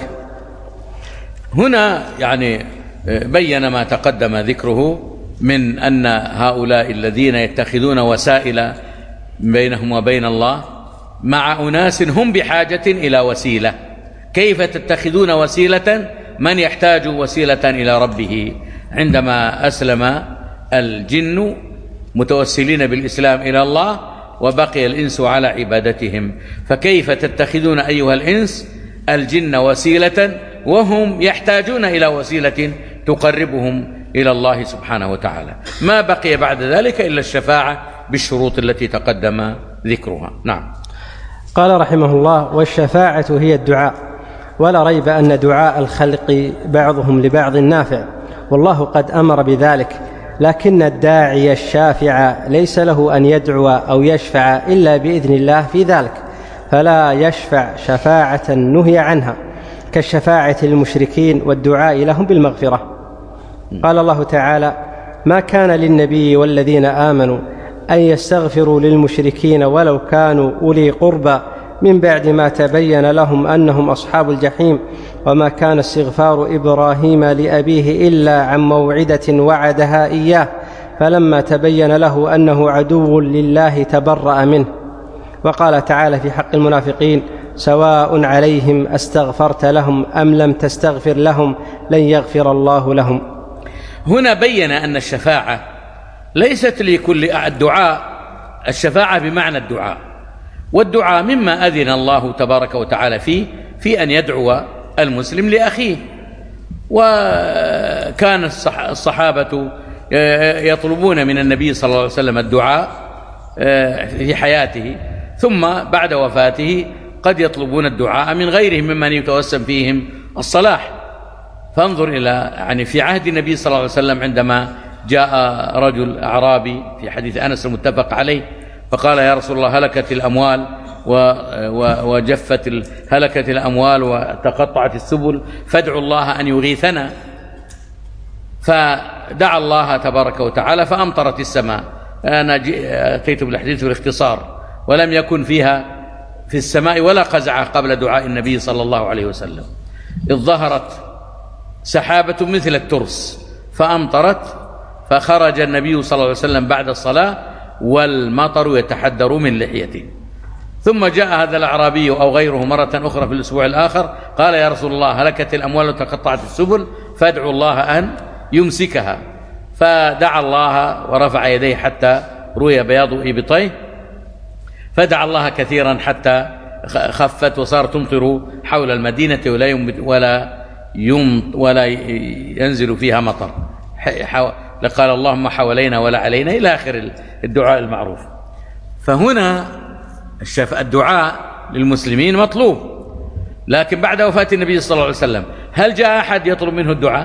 هنا يعني بين ما تقدم ذكره من أن هؤلاء الذين يتخذون وسائل بينهم وبين الله مع أناس هم بحاجة إلى وسيلة. كيف تتخذون وسيلة من يحتاج وسيلة إلى ربه؟ عندما أسلم الجن متوسلين بالإسلام إلى الله وبقي الإنس على عبادتهم، فكيف تتخذون أيها الإنس الجن وسيلة وهم يحتاجون إلى وسيلة تقربهم إلى الله سبحانه وتعالى؟ ما بقي بعد ذلك إلا الشفاعة بالشروط التي تقدم ذكرها. نعم. قال رحمه الله: والشفاعة هي الدعاء، ولا ريب أن دعاء الخلق بعضهم لبعض نافع، والله قد أمر بذلك، لكن الداعي الشافع ليس له أن يدعو أو يشفع إلا بإذن الله في ذلك، فلا يشفع شفاعة نهي عنها كالشفاعة للمشركين والدعاء لهم بالمغفرة. قال الله تعالى: ما كان للنبي والذين آمنوا أن يستغفروا للمشركين ولو كانوا أولي قربى من بعد ما تبين لهم أنهم أصحاب الجحيم، وما كان استغفار إبراهيم لأبيه إلا عن موعدة وعدها إياه فلما تبين له أنه عدو لله تبرأ منه. وقال تعالى في حق المنافقين: سواء عليهم أستغفرت لهم أم لم تستغفر لهم لن يغفر الله لهم. هنا بين أن الشفاعة ليست لكل الدعاء، الشفاعة بمعنى الدعاء، والدعاء مما أذن الله تبارك وتعالى فيه في أن يدعو المسلم لأخيه. وكان الصحابة يطلبون من النبي صلى الله عليه وسلم الدعاء في حياته، ثم بعد وفاته قد يطلبون الدعاء من غيرهم ممن يتوسم فيهم الصلاح. فانظر إلى يعني في عهد النبي صلى الله عليه وسلم عندما جاء رجل أعرابي في حديث أنس المتفق عليه فقال يا رسول الله هلكت الأموال وجفت هلكت الأموال وتقطعت السبل فادعوا الله أن يغيثنا. فدعا الله تبارك وتعالى فأمطرت السماء. أنا أتيت بالحديث بالاختصار، ولم يكن فيها في السماء ولا قزعة قبل دعاء النبي صلى الله عليه وسلم، إذ ظهرت سحابة مثل الترس فأمطرت، فخرج النبي صلى الله عليه وسلم بعد الصلاة والمطر يتحدر من لحيته. ثم جاء هذا الأعرابي أو غيره مرة أخرى في الأسبوع الآخر قال يا رسول الله هلكت الأموال وتقطعت السبل فادعوا الله أن يمسكها. فدعا الله ورفع يديه حتى روي بياض إبطيه، فدعا الله كثيرا حتى خفت وصار تمطر حول المدينة ولا ولا ولا ينزل فيها مطر. قال اللهم حوالينا ولا علينا إلى آخر الدعاء المعروف. فهنا الدعاء للمسلمين مطلوب، لكن بعد وفاة النبي صلى الله عليه وسلم هل جاء أحد يطلب منه الدعاء؟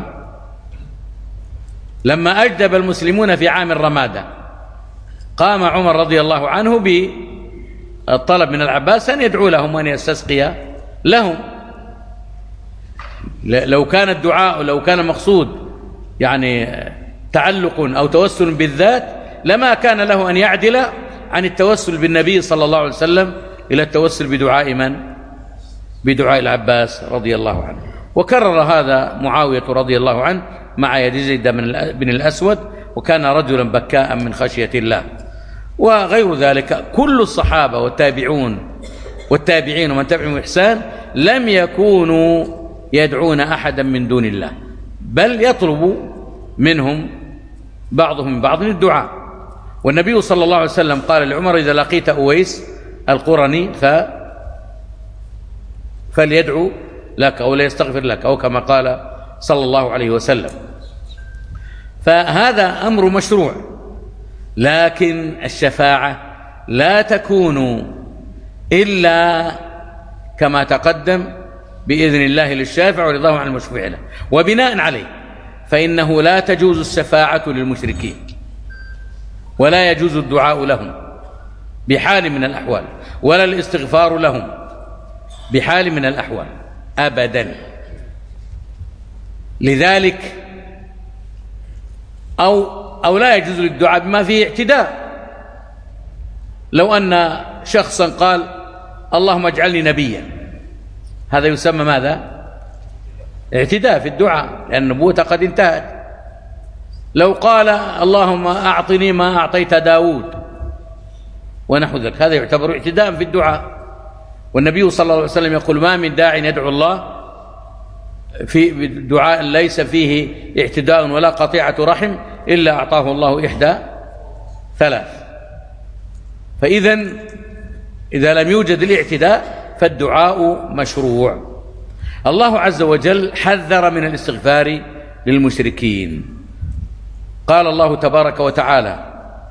لما أجدب المسلمون في عام الرمادة قام عمر رضي الله عنه بالطلب من العباس أن يدعو لهم وأن يستسقي لهم. لو كان الدعاء لو كان مقصود يعني تعلق أو توسل بالذات لما كان له أن يعدل عن التوسل بالنبي صلى الله عليه وسلم إلى التوسل بدعاء من؟ بدعاء العباس رضي الله عنه. وكرر هذا معاوية رضي الله عنه مع يزيد بن الأسود، وكان رجلا بكاء من خشية الله. وغير ذلك كل الصحابة والتابعون والتابعين ومن تبعهم بإحسان لم يكونوا يدعون أحدا من دون الله، بل يطلب منهم بعضهم من بعض الدعاء. والنبي صلى الله عليه وسلم قال لعمر إذا لقيت أويس القرني ف فليدعو لك أو ليستغفر لك، أو كما قال صلى الله عليه وسلم. فهذا أمر مشروع، لكن الشفاعة لا تكون إلا كما تقدم بإذن الله للشافع ورضاه عن المشفوع له. وبناء عليه فإنه لا تجوز الشفاعة للمشركين ولا يجوز الدعاء لهم بحال من الأحوال، ولا الاستغفار لهم بحال من الأحوال أبدا. لذلك أو, أو لا يجوز الدعاء بما فيه اعتداء. لو أن شخصا قال اللهم اجعلني نبيا، هذا يسمى ماذا؟ اعتداء في الدعاء، لأن النبوة قد انتهت. لو قال اللهم أعطني ما أعطيت داود ونحو ذلك، هذا يعتبر اعتداء في الدعاء. والنبي صلى الله عليه وسلم يقول ما من داع يدعو الله في دعاء ليس فيه اعتداء ولا قطيعة رحم إلا أعطاه الله إحدى ثلاث. فإذا إذا لم يوجد الاعتداء فالدعاء مشروع. الله عز وجل حذر من الاستغفار للمشركين. قال الله تبارك وتعالى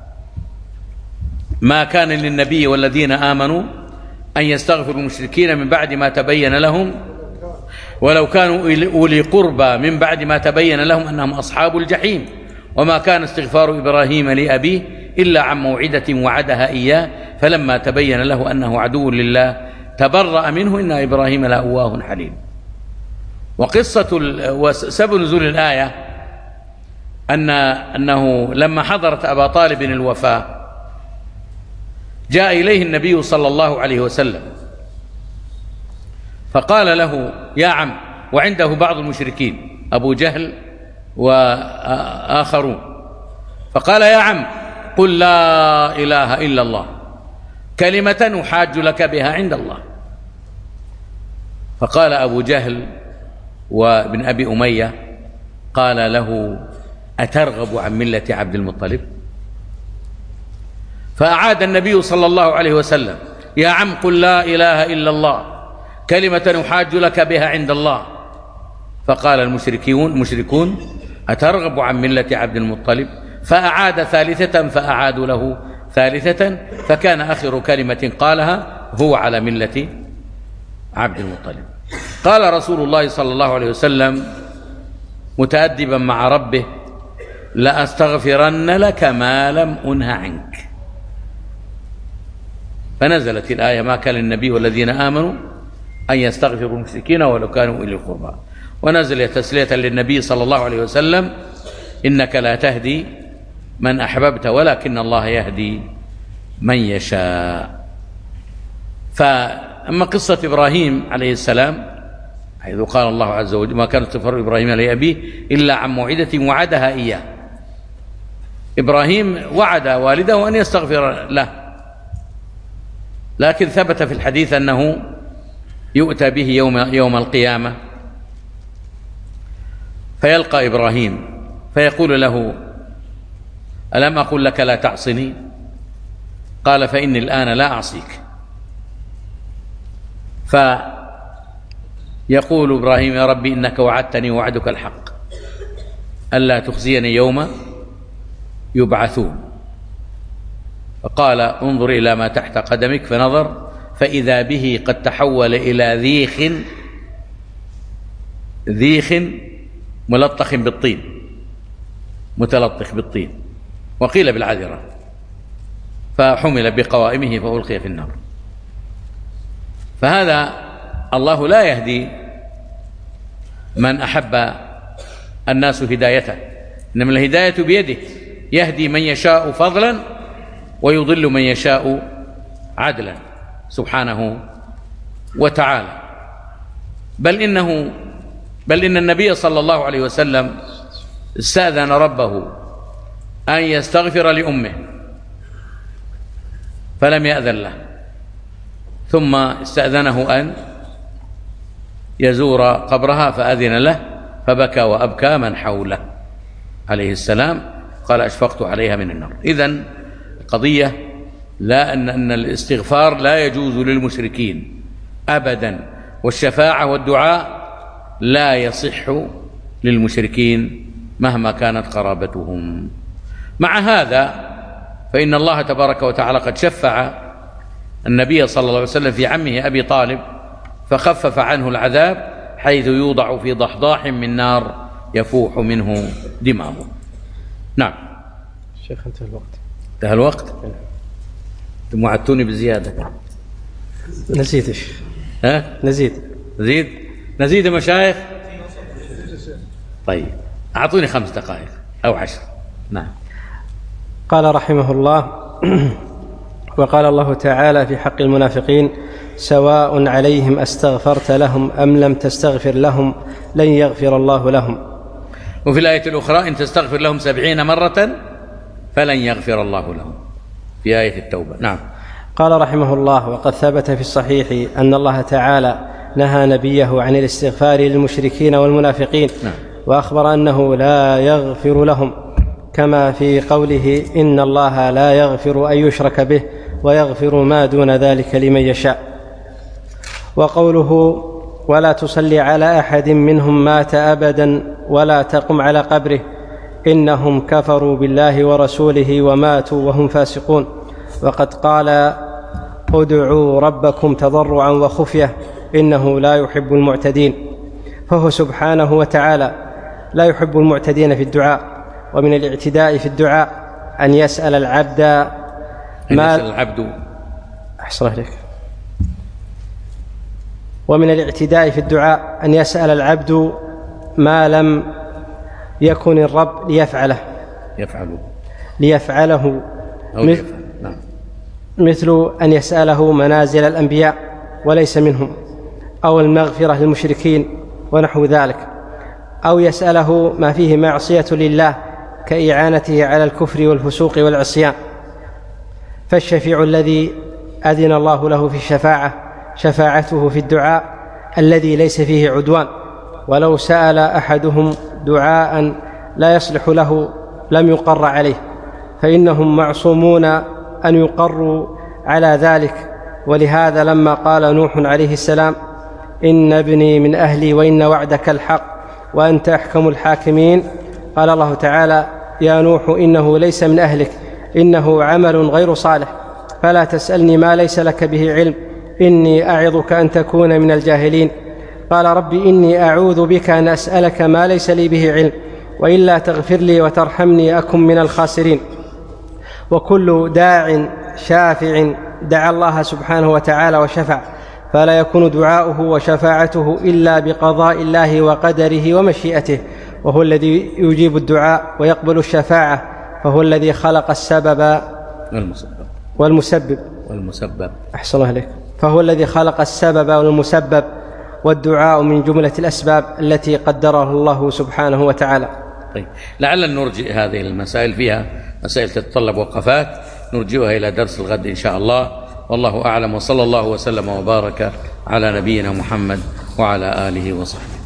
ما كان للنبي والذين آمنوا أن يستغفروا المشركين من بعد ما تبين لهم ولو كانوا أولي قربى من بعد ما تبين لهم أنهم أصحاب الجحيم وما كان استغفار إبراهيم لأبيه إلا عن موعدة وعدها إياه فلما تبين له أنه عدو لله تبرأ منه إن إبراهيم لأواه حليم. وقصة وسبب نزول الآية أن أنه لما حضرت أبا طالب الوفاة جاء إليه النبي صلى الله عليه وسلم فقال له يا عم، وعنده بعض المشركين أبو جهل وآخرون، فقال يا عم قل لا إله إلا الله كلمة أحاج لك بها عند الله. فقال أبو جهل وابن أبي أمية قال له أترغب عن ملة عبد المطلب؟ فأعاد النبي صلى الله عليه وسلم يا عم قل لا إله إلا الله كلمة أحاج لك بها عند الله. فقال المشركون المشركون أترغب عن ملة عبد المطلب؟ فأعاد ثالثة فأعادوا له ثالثة، فكان آخر كلمة قالها هو على ملة عبد المطلب. قال رسول الله صلى الله عليه وسلم متأدبا مع ربه: لأستغفرن لك ما لم أنه عنك. فنزلت الآية: ما كان للنبي والذين آمنوا أن يستغفروا المشركين ولو كانوا أولي القربى. ونزل تسلية للنبي صلى الله عليه وسلم: إنك لا تهدي من أحببت ولكن الله يهدي من يشاء. فأما قصة إبراهيم عليه السلام حيث قال الله عز وجل: ما كان استغفار إبراهيم لأبيه إلا عن موعدة وعدها إياه. إبراهيم وعد والده أن يستغفر له، لكن ثبت في الحديث أنه يؤتى به يوم, يوم القيامة فيلقى إبراهيم فيقول له: ألم أقل لك لا تعصني؟ قال: فإني الآن لا أعصيك. فيقول إبراهيم: يا ربي إنك وعدتني وعدك الحق ألا تخزيني يوم يبعثون. فقال: انظر إلى ما تحت قدمك، فنظر فإذا به قد تحول إلى ذيخ ذيخ ملطخ بالطين، متلطخ بالطين، وقيل بالعذرة، فحمل بقوائمه فألقي في النار. فهذا الله لا يهدي من أحب الناس هدايته، إنما الهداية بيده، يهدي من يشاء فضلا ويضل من يشاء عدلا سبحانه وتعالى. بل إنه بل إن النبي صلى الله عليه وسلم استأذن ربه أن يستغفر لأمه فلم يأذن له، ثم استأذنه أن يزور قبرها فأذن له، فبكى وأبكى من حوله عليه السلام، قال: أشفقت عليها من النار. إذن القضية لا أن, أن الاستغفار لا يجوز للمشركين أبدا، والشفاعة والدعاء لا يصح للمشركين مهما كانت قرابتهم. مع هذا فإن الله تبارك وتعالى قد شفع النبي صلى الله عليه وسلم في عمه أبي طالب فخفف عنه العذاب، حيث يوضع في ضحضاح من نار يفوح منه دماغه. نعم شيخ، انتهى الوقت. انتهى الوقت؟ انتم وعدتوني بزيادة. نزيدش. ها؟ نزيد نزيد نزيد يا مشايخ. طيب أعطوني خمس دقائق أو عشر. نعم. قال رحمه الله: وقال الله تعالى في حق المنافقين: سواء عليهم أستغفرت لهم أم لم تستغفر لهم لن يغفر الله لهم. وفي الآية الأخرى: إن تستغفر لهم سبعين مرة فلن يغفر الله لهم، في آية التوبة. نعم. قال رحمه الله: وقد ثبت في الصحيح أن الله تعالى نهى نبيه عن الاستغفار للمشركين والمنافقين. نعم. وأخبر أنه لا يغفر لهم، كما في قوله: إن الله لا يغفر أن يشرك به ويغفر ما دون ذلك لمن يشاء. وقوله: ولا تصلي على أحد منهم مات أبدا ولا تقم على قبره إنهم كفروا بالله ورسوله وماتوا وهم فاسقون. وقد قال: ادعوا ربكم تضرعا وخفية إنه لا يحب المعتدين. فهو سبحانه وتعالى لا يحب المعتدين في الدعاء. ومن الاعتداء في الدعاء أن يسأل العبد ما يسأل العبد أحسن عليك. ومن الاعتداء في الدعاء أن يسأل العبد ما لم يكن الرب ليفعله يفعله ليفعله أو مثل, نعم. مثل أن يسأله منازل الأنبياء وليس منهم، أو المغفرة للمشركين ونحو ذلك، أو يسأله ما فيه معصية لله كإعانته على الكفر والفسوق والعصيان. فالشفيع الذي أذن الله له في الشفاعة شفاعته في الدعاء الذي ليس فيه عدوان. ولو سأل أحدهم دعاء لا يصلح له لم يقر عليه، فإنهم معصومون أن يقروا على ذلك. ولهذا لما قال نوح عليه السلام: إن ابني من أهلي وإن وعدك الحق وأنت أحكم الحاكمين، قال الله تعالى: يا نوح إنه ليس من أهلك، إنه عمل غير صالح، فلا تسألني ما ليس لك به علم، إني أعظك أن تكون من الجاهلين. قال رب إني أعوذ بك أن أسألك ما ليس لي به علم، وإلا تغفر لي وترحمني أكن من الخاسرين. وكل داع شافع دعا الله سبحانه وتعالى وشفع، فلا يكون دعاؤه وشفاعته إلا بقضاء الله وقدره ومشيئته، وهو الذي يجيب الدعاء ويقبل الشفاعة، فهو الذي خلق السبب والمسبب والمسبب والمسبب أحسن الله عليك فهو الذي خلق السبب والمسبب، والدعاء من جملة الأسباب التي قدرها الله سبحانه وتعالى. طيب، لعل نرجئ هذه المسائل، فيها مسائل تتطلب وقفات، نرجئها إلى درس الغد إن شاء الله، والله أعلم، وصلى الله وسلم وبارك على نبينا محمد وعلى آله وصحبه.